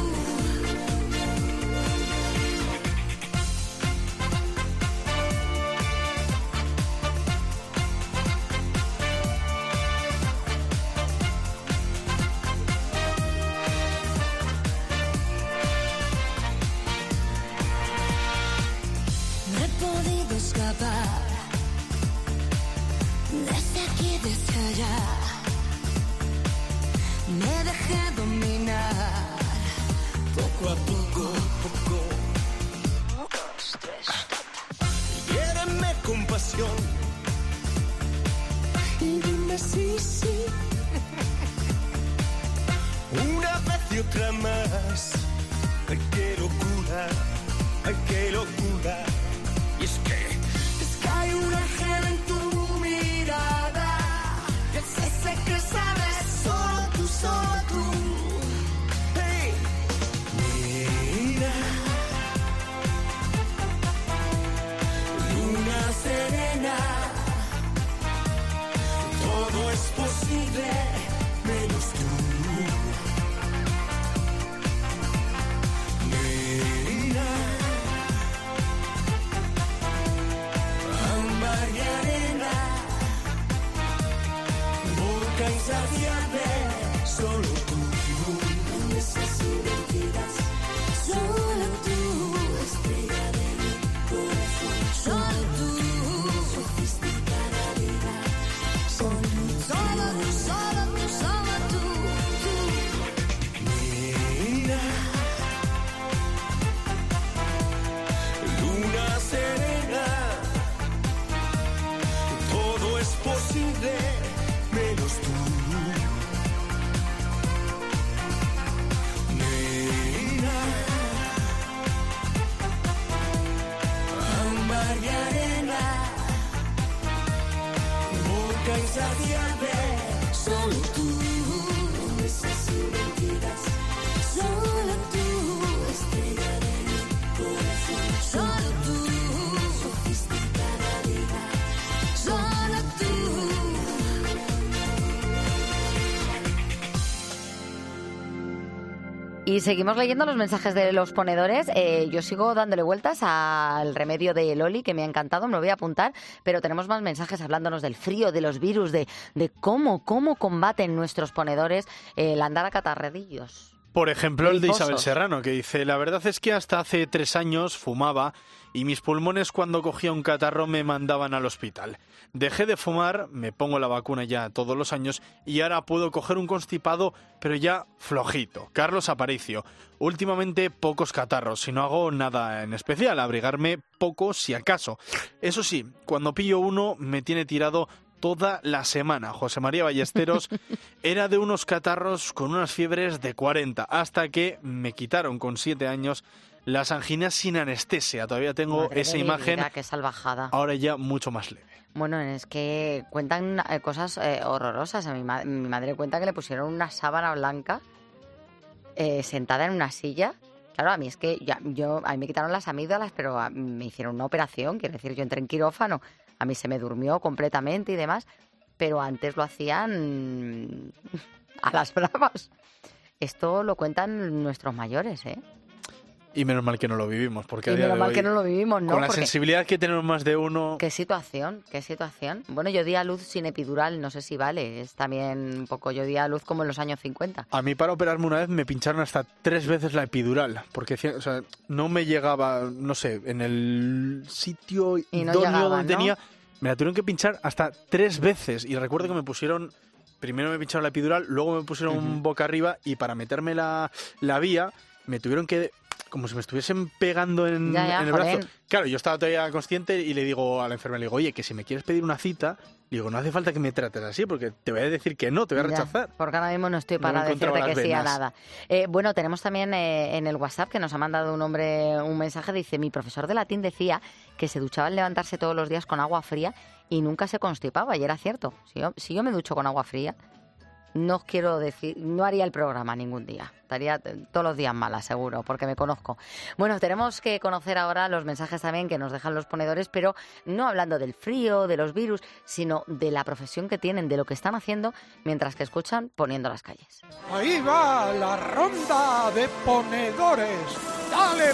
No he podido escapar desde aquí, desde allá. Me dejé dominar poco a poco, poco. Hiéreme con pasión y dime sí, sí. Una vez y otra más. Ay, qué locura, ay, qué locura. Y es que, es que hay un ángel en tu mirada, es ese que sabes, solo tú, solo tú. hey, mira, Luna serena, todo es posible, menos tú. Mira, ámbar y Y seguimos leyendo los mensajes de los ponedores. Eh, yo sigo dándole vueltas al remedio de Loli, que me ha encantado, me lo voy a apuntar, pero tenemos más mensajes hablándonos del frío, de los virus, de, de cómo, cómo combaten nuestros ponedores el andar a catarredillos. Por ejemplo, el de Griposos. Isabel Serrano, que dice: la verdad es que hasta hace tres años fumaba y mis pulmones cuando cogía un catarro me mandaban al hospital. Dejé de fumar, me pongo la vacuna ya todos los años y ahora puedo coger un constipado, pero ya flojito. Carlos Aparicio: últimamente pocos catarros, si no hago nada en especial, abrigarme poco si acaso. Eso sí, cuando pillo uno me tiene tirado toda la semana. José María Ballesteros era de unos catarros con unas fiebres de cuarenta, hasta que me quitaron con siete años las anginas sin anestesia. Todavía tengo Madre esa de mi imagen, vida, qué salvajada. ahora ya mucho más leve. Bueno, es que cuentan eh, cosas eh, horrorosas. A mi, ma- mi madre cuenta que le pusieron una sábana blanca eh, sentada en una silla. Claro, a mí es que ya, yo, a mí me quitaron las amígdalas, pero a- me hicieron una operación. Quiero decir, yo entré en quirófano, a mí se me durmió completamente y demás, pero antes lo hacían a las bravas. Esto lo cuentan nuestros mayores, ¿eh? Y menos mal que no lo vivimos, porque a Y día menos de mal hoy, que no lo vivimos, ¿no? con la Porque- sensibilidad que tenemos más de uno... Qué situación, qué situación. Bueno, yo di a luz sin epidural, no sé si vale. Es también un poco, yo di a luz como en los años cincuenta. A mí para operarme una vez me pincharon hasta tres veces la epidural, porque o sea, no me llegaba, no sé, en el sitio Y no idóneo llegaba, donde ¿no? tenía, me la tuvieron que pinchar hasta tres veces. Y recuerdo que me pusieron, primero me pincharon la epidural, luego me pusieron Ujú. boca arriba y para meterme la, la vía me tuvieron que, como si me estuviesen pegando en, Ya, ya, en el jolín. brazo. Claro, yo estaba todavía consciente y le digo a la enfermera, le digo, oye, que si me quieres pedir una cita, le digo, no hace falta que me trates así, porque te voy a decir que no, te voy a Ya, rechazar. porque ahora mismo no estoy No para me encontraba decirte que las sí a venas. nada. Eh, bueno, tenemos también eh, en el WhatsApp que nos ha mandado un hombre un mensaje. Dice: mi profesor de latín decía que se duchaba al levantarse todos los días con agua fría y nunca se constipaba. Y era cierto. Si yo, si yo me ducho con agua fría, no os quiero decir, no haría el programa ningún día. Estaría t- todos los días mala, seguro, porque me conozco. Bueno, tenemos que conocer ahora los mensajes también que nos dejan los ponedores, pero no hablando del frío, de los virus, sino de la profesión que tienen, de lo que están haciendo mientras que escuchan Poniendo las calles. Ahí va la ronda de ponedores. ¡Dale,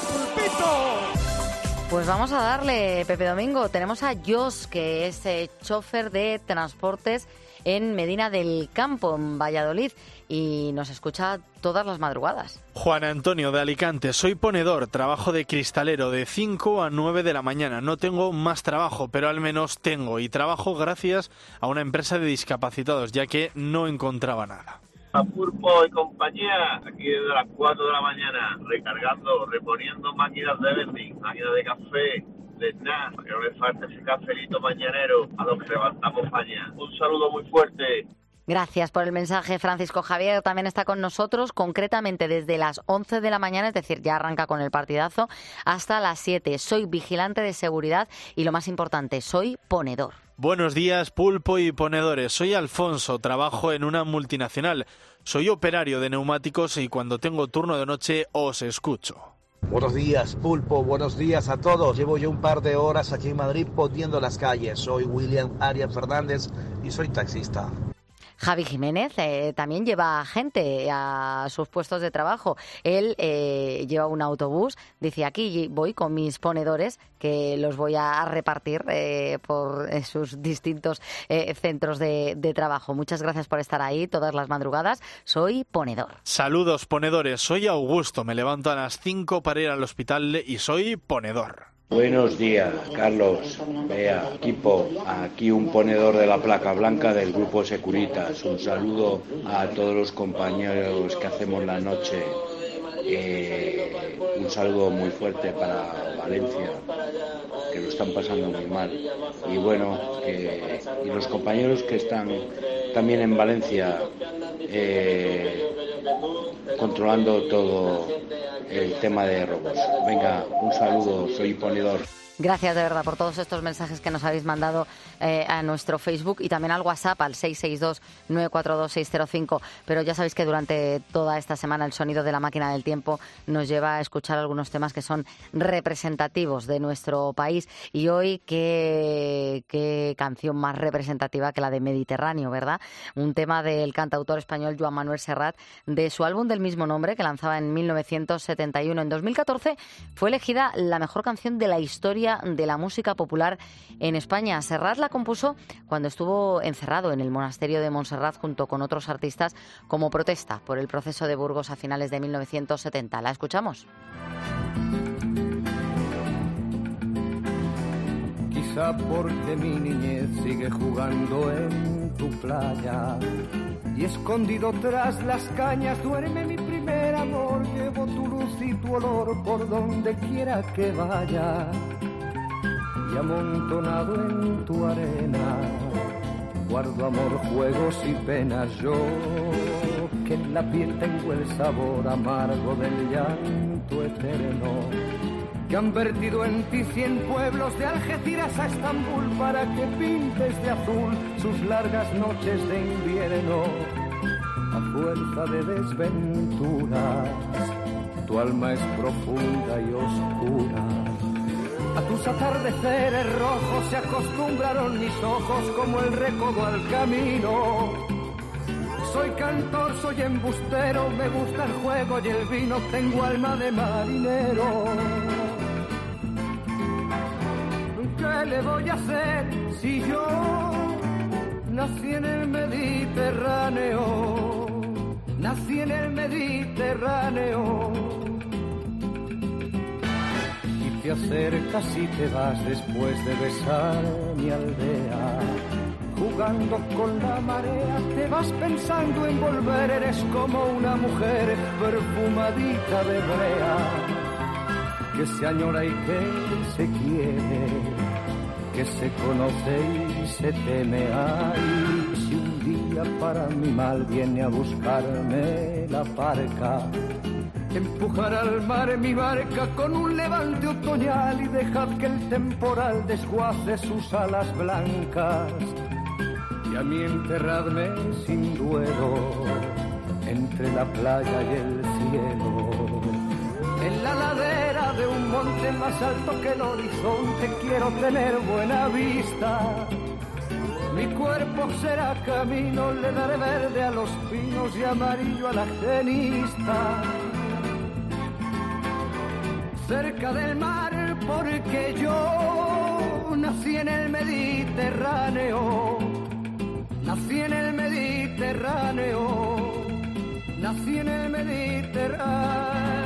pulpito! Pues vamos a darle, Pepe Domingo. Tenemos a Jos, que es eh, chofer de transportes en Medina del Campo, en Valladolid, y nos escucha todas las madrugadas. Juan Antonio de Alicante: soy ponedor, trabajo de cristalero de cinco a nueve de la mañana. No tengo más trabajo, pero al menos tengo, y trabajo gracias a una empresa de discapacitados, ya que no encontraba nada. A Pulpo y compañía, aquí desde las cuatro de la mañana, recargando, reponiendo máquinas de vending, máquinas de café, de nada, que no le falte ese cafelito mañanero a los que levantamos mañana. Un saludo muy fuerte. Gracias por el mensaje, Francisco Javier. También está con nosotros, concretamente desde las once de la mañana, es decir, ya arranca con el partidazo, hasta las siete. Soy vigilante de seguridad y, lo más importante, soy ponedor. Buenos días, Pulpo y ponedores. Soy Alfonso, trabajo en una multinacional. Soy operario de neumáticos y cuando tengo turno de noche os escucho. Buenos días, Pulpo, buenos días a todos. Llevo yo un par de horas aquí en Madrid poniendo las calles. Soy William Arias Fernández y soy taxista. Javi Jiménez eh, también lleva gente a sus puestos de trabajo. Él eh, lleva un autobús. Dice: aquí voy con mis ponedores, que los voy a repartir eh, por eh, sus distintos eh, centros de, de trabajo. Muchas gracias por estar ahí todas las madrugadas. Soy ponedor. Saludos, ponedores. Soy Augusto. Me levanto a las cinco para ir al hospital y soy ponedor. Buenos días, Carlos, Bea, equipo, aquí un ponedor de la placa blanca del grupo Securitas. Un saludo a todos los compañeros que hacemos la noche. Eh, un saludo muy fuerte para Valencia, que lo están pasando muy mal. Y bueno, que, y los compañeros que están también en Valencia eh, controlando todo el tema de robos. Venga, un saludo, soy ponedor. Gracias de verdad por todos estos mensajes que nos habéis mandado eh, a nuestro Facebook y también al WhatsApp al seis seis dos, nueve cuatro dos, seis cero cinco. Pero ya sabéis que durante toda esta semana el sonido de la máquina del tiempo nos lleva a escuchar algunos temas que son representativos de nuestro país. Y hoy, qué, qué canción más representativa que la de Mediterráneo, ¿verdad? Un tema del cantautor español Joan Manuel Serrat, de su álbum del mismo nombre, que lanzaba en mil novecientos setenta y uno. En dos mil catorce fue elegida la mejor canción de la historia de la música popular en España. Serrat la compuso cuando estuvo encerrado en el monasterio de Montserrat junto con otros artistas como protesta por el proceso de Burgos a finales de mil novecientos setenta. ¿La escuchamos? Quizá porque mi niñez sigue jugando en tu playa y escondido tras las cañas duerme mi primer amor. Llevo tu luz y tu olor por donde quiera que vaya. Y amontonado en tu arena guardo amor, juegos y penas. Yo que en la piel tengo el sabor amargo del llanto eterno, que han vertido en ti cien pueblos de Algeciras a Estambul para que pintes de azul sus largas noches de invierno. A fuerza de desventuras tu alma es profunda y oscura. A tus atardeceres rojos se acostumbraron mis ojos como el recodo al camino. Soy cantor, soy embustero, me gusta el juego y el vino, tengo alma de marinero. ¿Qué le voy a hacer si yo nací en el Mediterráneo? Nací en el Mediterráneo. Te acercas y te vas después de besar mi aldea. Jugando con la marea te vas pensando en volver. Eres como una mujer perfumadita de brea, que se añora y que se quiere, que se conoce y se teme. Ay, si un día para mi mal viene a buscarme la parca, empujar al mar mi barca con un levante otoñal y dejad que el temporal desguace sus alas blancas. Y a mí enterradme sin duelo entre la playa y el cielo. En la ladera de un monte más alto que el horizonte quiero tener buena vista. Mi cuerpo será camino, le daré verde a los pinos y amarillo a la genista. Cerca del mar porque yo nací en el Mediterráneo, nací en el Mediterráneo, nací en el Mediterráneo.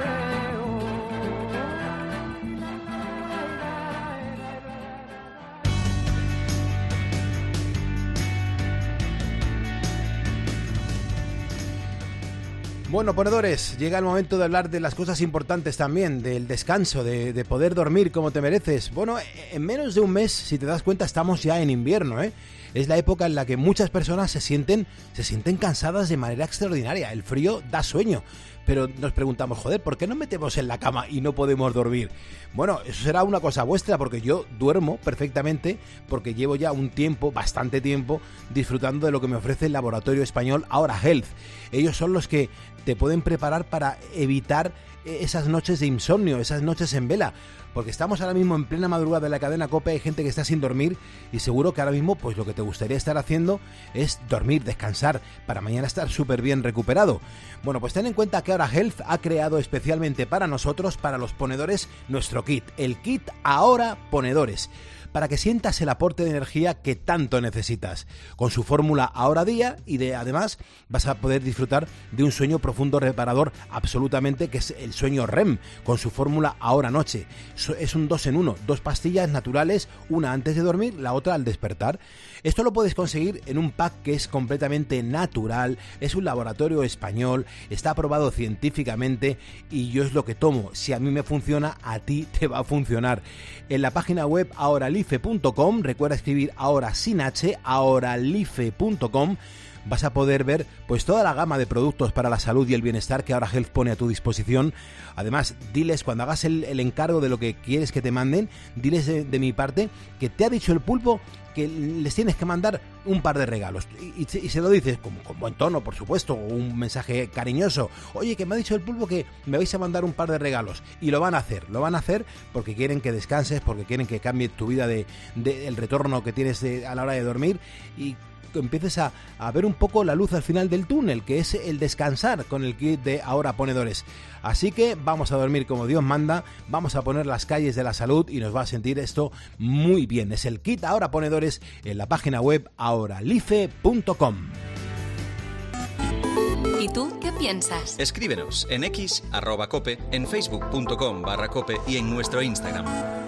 Bueno, ponedores, llega el momento de hablar de las cosas importantes también, del descanso, de, de poder dormir como te mereces. Bueno, en menos de un mes, si te das cuenta, estamos ya en invierno, ¿eh? Es la época en la que muchas personas se sienten, se sienten cansadas de manera extraordinaria. El frío da sueño. Pero nos preguntamos, joder, ¿por qué nos metemos en la cama y no podemos dormir? Bueno, eso será una cosa vuestra, porque yo duermo perfectamente, porque llevo ya un tiempo, bastante tiempo, disfrutando de lo que me ofrece el laboratorio español Aura Health. Ellos son los que te pueden preparar para evitar esas noches de insomnio, esas noches en vela, porque estamos ahora mismo en plena madrugada de la cadena COPE, hay gente que está sin dormir y seguro que ahora mismo pues lo que te gustaría estar haciendo es dormir, descansar, para mañana estar súper bien recuperado. Bueno, pues ten en cuenta que Aura Health ha creado especialmente para nosotros, para los ponedores, nuestro kit, el kit Ahora Ponedores, para que sientas el aporte de energía que tanto necesitas. Con su fórmula Ahora Día y de además vas a poder disfrutar de un sueño profundo reparador absolutamente, que es el sueño R E M, con su fórmula Ahora Noche. Es un dos en uno, dos pastillas naturales, una antes de dormir, la otra al despertar. Esto lo puedes conseguir en un pack que es completamente natural, es un laboratorio español, está aprobado científicamente y yo es lo que tomo. Si a mí me funciona, a ti te va a funcionar. En la página web ahoralife punto com, recuerda escribir ahora sin H, ahoralife punto com, vas a poder ver pues toda la gama de productos para la salud y el bienestar que ahora Health pone a tu disposición. Además, diles cuando hagas el, el encargo de lo que quieres que te manden, diles de, de mi parte que te ha dicho el pulpo que les tienes que mandar un par de regalos. Y, y, y se lo dices con, con buen tono, por supuesto, un mensaje cariñoso. Oye, que me ha dicho el pulpo que me vais a mandar un par de regalos. Y lo van a hacer, lo van a hacer porque quieren que descanses, porque quieren que cambie tu vida de, de el retorno que tienes de, a la hora de dormir, y que empieces a, a ver un poco la luz al final del túnel, que es el descansar con el kit de Ahora Ponedores. Así que vamos a dormir como Dios manda, vamos a poner las calles de la salud y nos va a sentir esto muy bien. Es el kit Ahora Ponedores en la página web ahoralife punto com. ¿Y tú qué piensas? Escríbenos en x arroba cope, en facebook punto com barra cope y en nuestro Instagram.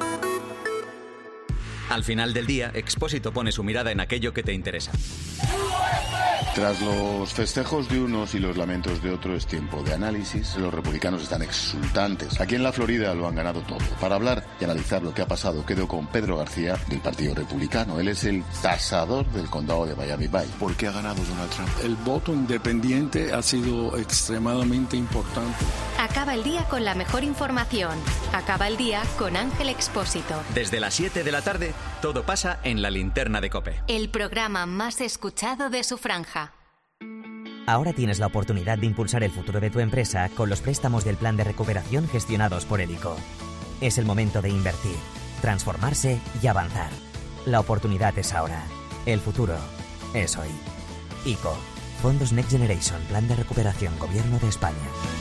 Al final del día, Expósito pone su mirada en aquello que te interesa. Tras los festejos de unos y los lamentos de otros, es tiempo de análisis. Los republicanos están exultantes. Aquí en la Florida lo han ganado todo. Para hablar y analizar lo que ha pasado, quedo con Pedro García, del Partido Republicano. Él es el tasador del condado de Miami-Dade. ¿Por qué ha ganado Donald Trump? El voto independiente ha sido extremadamente importante. Acaba el día con la mejor información. Acaba el día con Ángel Expósito. Desde las siete de la tarde, todo pasa en la linterna de COPE. El programa más escuchado de su franja. Ahora tienes la oportunidad de impulsar el futuro de tu empresa con los préstamos del Plan de Recuperación gestionados por el I C O. Es el momento de invertir, transformarse y avanzar. La oportunidad es ahora. El futuro es hoy. I C O. Fondos Next Generation. Plan de Recuperación. Gobierno de España.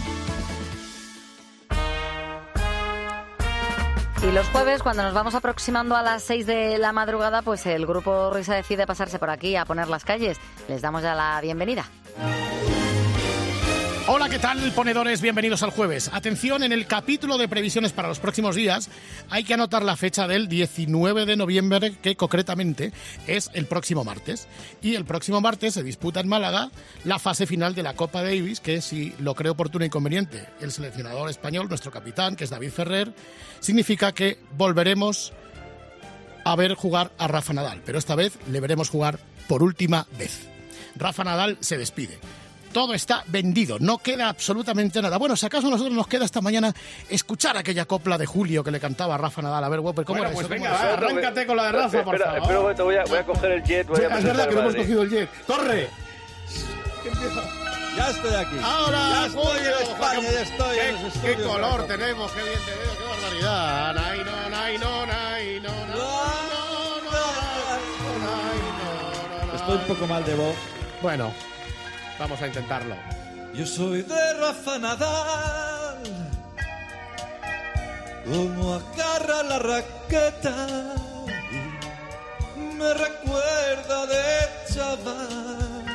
Y los jueves, cuando nos vamos aproximando a las seis de la madrugada, pues el grupo Risa decide pasarse por aquí a poner las calles. Les damos ya la bienvenida. Hola, ¿qué tal, ponedores? Bienvenidos al jueves. Atención, en el capítulo de previsiones para los próximos días hay que anotar la fecha del diecinueve de noviembre, que concretamente es el próximo martes. Y el próximo martes se disputa en Málaga la fase final de la Copa Davis, que, si lo cree oportuno y conveniente el seleccionador español, nuestro capitán, que es David Ferrer, significa que volveremos a ver jugar a Rafa Nadal. Pero esta vez le veremos jugar por última vez. Rafa Nadal se despide. Todo está vendido, no queda absolutamente nada. Bueno, si acaso a nosotros nos queda esta mañana escuchar aquella copla de Julio que le cantaba a Rafa Nadal. A ver, Whopper, ¿cómo bueno, era pues eso? Venga, va, arráncate con la de Rafa, por espera, favor. Espera, voy a, voy a coger el jet. Voy a es verdad que no hemos Madrid. cogido el jet. ¡Corre! Ya estoy aquí. Ahora, ya estoy Julio, en España, ya estoy qué, en los qué estudios. color Rafa. tenemos, qué bien te veo, qué barbaridad. Nay, no, nay, no, nay, no, no, no, no. Estoy un poco mal de voz. Bueno, vamos a intentarlo. Yo soy de Rafa Nadal, como agarra la raqueta, me recuerda de chaval,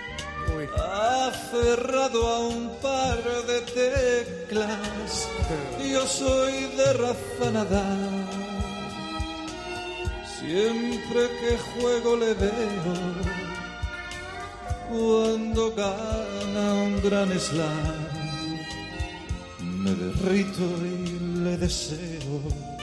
aferrado a un par de teclas. Yo soy de Rafa Nadal, siempre que juego le veo. Cuando gana un gran slam, me derrito y le deseo.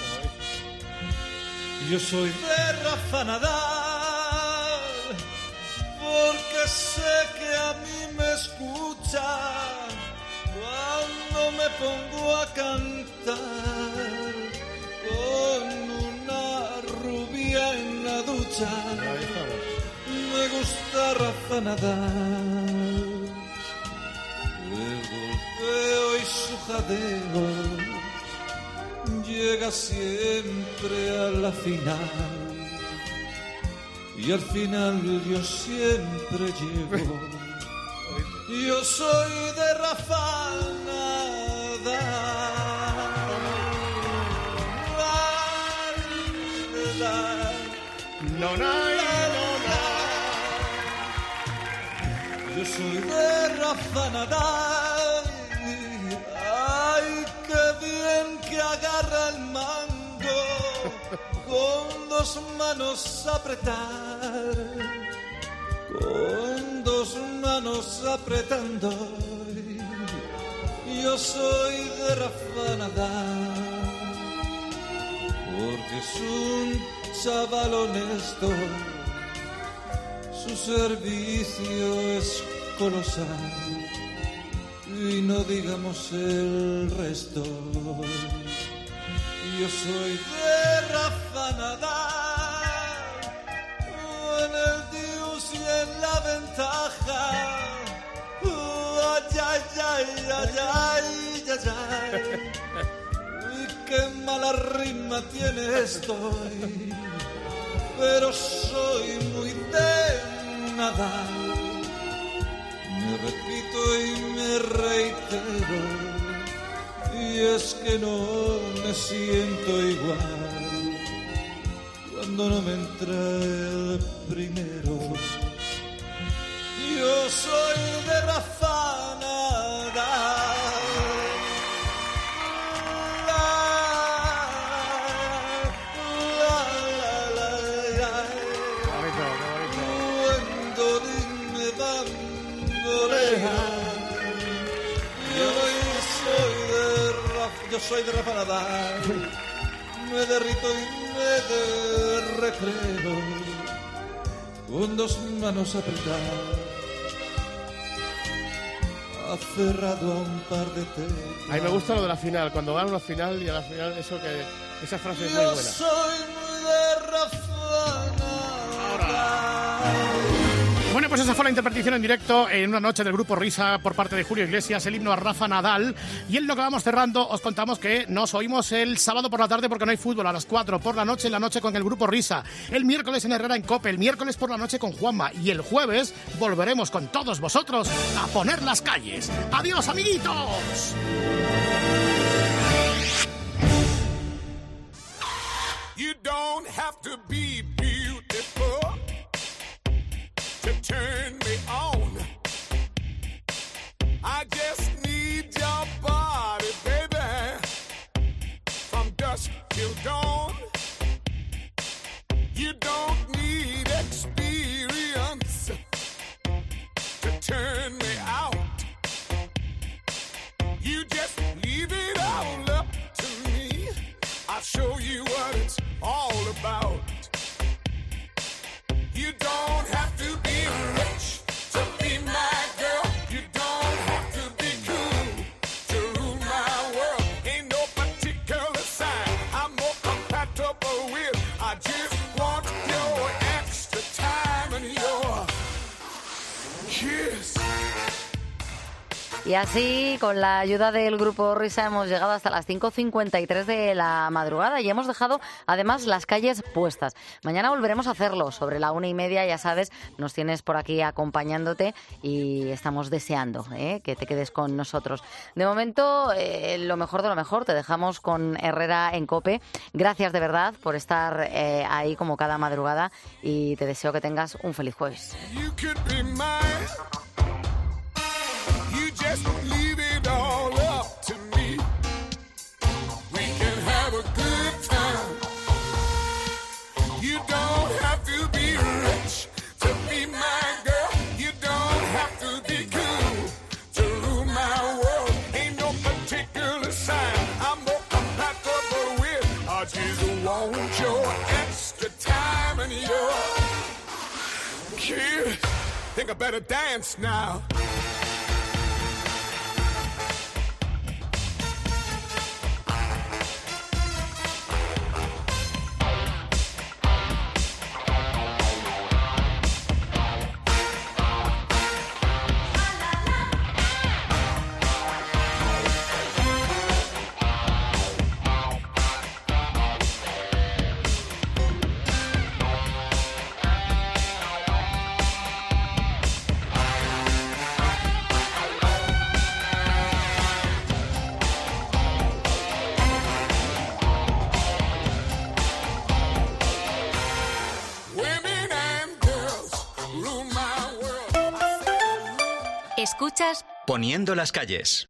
Yo soy de Rafa Nadal, porque sé que a mí me escucha cuando me pongo a cantar con una rubia en la ducha. Me gusta Rafa Nadal, el golpeo y su jadeo, llega siempre a la final, y al final yo siempre llego. Yo soy de Rafa Nadal. No, no, no. Yo soy de Rafa Nadal, ay, qué bien que agarra el mango, con dos manos apretar, con dos manos apretando. Yo soy de Rafa Nadal, porque es un chaval honesto, Su servicio es colosal y no digamos el resto. Yo soy de Rafa Nadal, en el Dios y en la ventaja. Uh, ay, ay, ay, ay, ay, ay, ay. Y qué mala rima tiene esto, pero soy muy de Nadal. Me repito y me reitero, y es que no me siento igual cuando no me entra el primero. Yo soy de Rafa Nadal. Cuando dime bambolea, yo soy de Rafa, yo soy de Rafa Nadal. Me derrito y me recreo con dos manos apretadas, aferrado a un par de tetas. A mí me gusta lo de la final, cuando van a una final y a la final, eso que esa frase es muy Yo buena. soy muy de Rafa Nadal. Bueno, pues esa fue la interpretación en directo en una noche del Grupo Risa por parte de Julio Iglesias, el himno a Rafa Nadal. Y en lo que vamos cerrando, os contamos que nos oímos el sábado por la tarde porque no hay fútbol, a las cuatro por la noche, en la noche con el Grupo Risa. El miércoles en Herrera en COPE, el miércoles por la noche con Juanma. Y el jueves volveremos con todos vosotros a poner las calles. ¡Adiós, amiguitos! You don't have to be beautiful to turn me on. I just need your body, baby, from dusk till dawn. You don't need experience to turn me out. You just leave it all up to me. I'll show you what it's all about. You don't have to be rich to be my girl. You don't have to be cool to rule my world. Ain't no particular sign I'm more compatible with. I just want your extra time and your kiss. Y así, con la ayuda del Grupo Risa, hemos llegado hasta las cinco cincuenta y tres de la madrugada y hemos dejado, además, las calles puestas. Mañana volveremos a hacerlo, sobre la una y media, ya sabes, nos tienes por aquí acompañándote y estamos deseando ¿eh? que te quedes con nosotros. De momento, eh, lo mejor de lo mejor, te dejamos con Herrera en COPE. Gracias de verdad por estar eh, ahí como cada madrugada y te deseo que tengas un feliz jueves. You could be mine. You just leave it all up to me. We can have a good time. You don't have to be rich to be my girl. You don't have to be cool to rule my world. Ain't no particular sign I'm more compatible with. I just want your extra time and your kiss. Think I better dance now. Escuchas Poniendo las calles.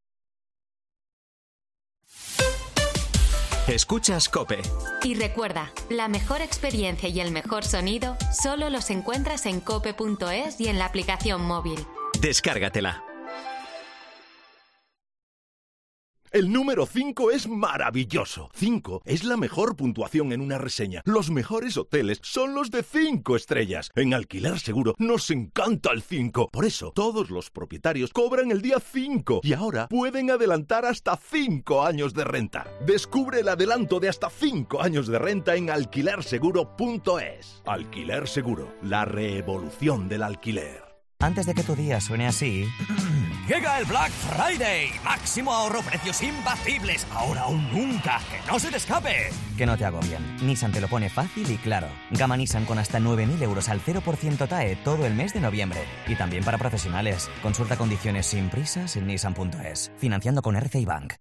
Escuchas COPE. y recuerda, la mejor experiencia y el mejor sonido solo los encuentras en cope punto es y en la aplicación móvil. Descárgatela. El número cinco es maravilloso. cinco es la mejor puntuación en una reseña. Los mejores hoteles son los de cinco estrellas. En Alquiler Seguro nos encanta el cinco. Por eso, todos los propietarios cobran el día cinco y ahora pueden adelantar hasta cinco años de renta. Descubre el adelanto de hasta cinco años de renta en alquiler seguro punto es. Alquiler Seguro, la revolución del alquiler. Antes de que tu día suene así... Llega el Black Friday. Máximo ahorro, precios imbatibles. Ahora o nunca. Que no se te escape. Que no te agobien. Nissan te lo pone fácil y claro. Gama Nissan con hasta nueve mil euros al cero por ciento T A E todo el mes de noviembre. Y también para profesionales. Consulta condiciones sin prisas en nissan punto es. Financiando con R C I Bank.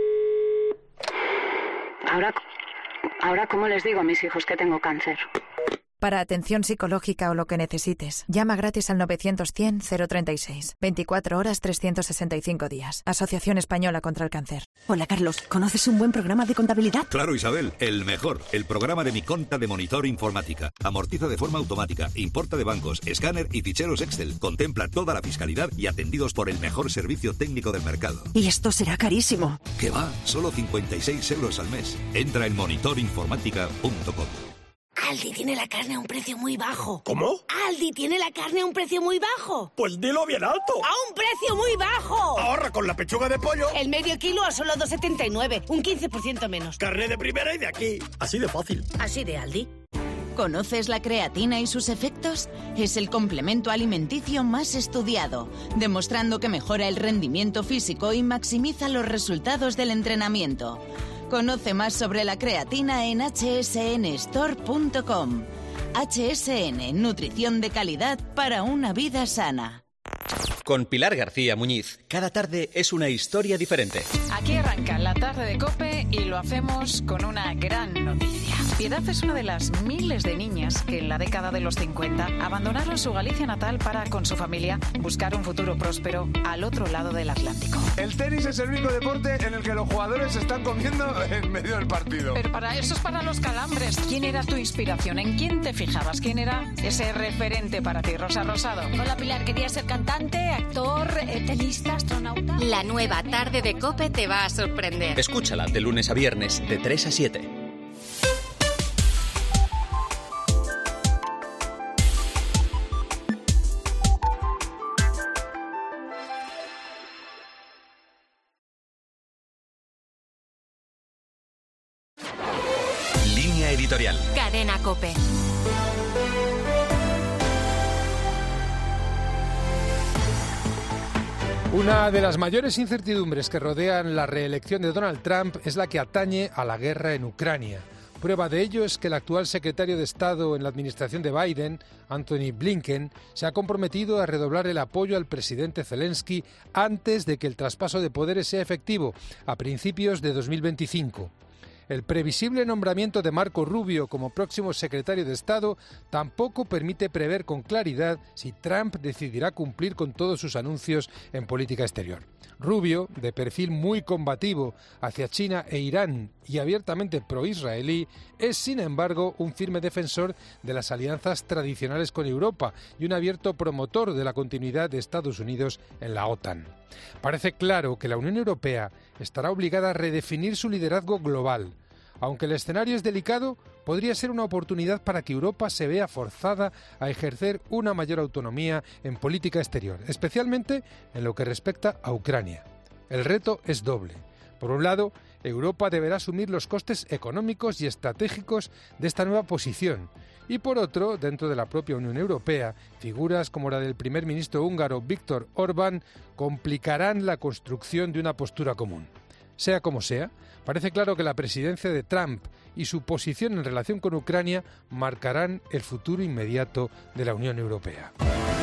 Ahora, ahora, ¿cómo les digo a mis hijos que tengo cáncer? Para atención psicológica o lo que necesites, llama gratis al novecientos cien cero treinta y seis. veinticuatro horas, trescientos sesenta y cinco días. Asociación Española contra el Cáncer. Hola, Carlos. ¿Conoces un buen programa de contabilidad? Claro, Isabel. El mejor. El programa de Mi Conta de Monitor Informática. Amortiza de forma automática. Importa de bancos, escáner y ficheros Excel. Contempla toda la fiscalidad y atendidos por el mejor servicio técnico del mercado. Y esto será carísimo. ¿Qué va? Solo cincuenta y seis euros al mes. Entra en monitor informática punto com. Aldi tiene la carne a un precio muy bajo. ¿Cómo? Aldi tiene la carne a un precio muy bajo. Pues dilo bien alto. ¡A un precio muy bajo! Ahorra con la pechuga de pollo. El medio kilo a solo dos setenta y nueve, un quince por ciento menos. Carne de primera y de aquí. Así de fácil. Así de Aldi. ¿Conoces la creatina y sus efectos? Es el complemento alimenticio más estudiado, demostrando que mejora el rendimiento físico y maximiza los resultados del entrenamiento. Conoce más sobre la creatina en hache ese ene store punto com. H S N, nutrición de calidad para una vida sana. Con Pilar García Muñiz, cada tarde es una historia diferente. Aquí arranca la tarde de COPE y lo hacemos con una gran noticia. Piedad es una de las miles de niñas que en la década de los cincuenta abandonaron su Galicia natal para, con su familia, buscar un futuro próspero al otro lado del Atlántico. El tenis es el único deporte en el que los jugadores se están comiendo en medio del partido. Pero para eso es para los calambres. ¿Quién era tu inspiración? ¿En quién te fijabas? ¿Quién era ese referente para ti, Rosa Rosado? Hola, Pilar. ¿Querías ser cantante, actor, eh, tenista, astronauta? La nueva tarde de COPE te va a sorprender. Escúchala de lunes a viernes de tres a siete. Línea editorial. Cadena COPE. Una de las mayores incertidumbres que rodean la reelección de Donald Trump es la que atañe a la guerra en Ucrania. Prueba de ello es que el actual secretario de Estado en la administración de Biden, Anthony Blinken, se ha comprometido a redoblar el apoyo al presidente Zelensky antes de que el traspaso de poderes sea efectivo, a principios de dos mil veinticinco. El previsible nombramiento de Marco Rubio como próximo secretario de Estado tampoco permite prever con claridad si Trump decidirá cumplir con todos sus anuncios en política exterior. Rubio, de perfil muy combativo hacia China e Irán y abiertamente pro-israelí, es sin embargo un firme defensor de las alianzas tradicionales con Europa y un abierto promotor de la continuidad de Estados Unidos en la OTAN. Parece claro que la Unión Europea estará obligada a redefinir su liderazgo global. Aunque el escenario es delicado, podría ser una oportunidad para que Europa se vea forzada a ejercer una mayor autonomía en política exterior, especialmente en lo que respecta a Ucrania. El reto es doble. Por un lado, Europa deberá asumir los costes económicos y estratégicos de esta nueva posición. Y por otro, dentro de la propia Unión Europea, figuras como la del primer ministro húngaro Viktor Orbán complicarán la construcción de una postura común. Sea como sea, parece claro que la presidencia de Trump y su posición en relación con Ucrania marcarán el futuro inmediato de la Unión Europea.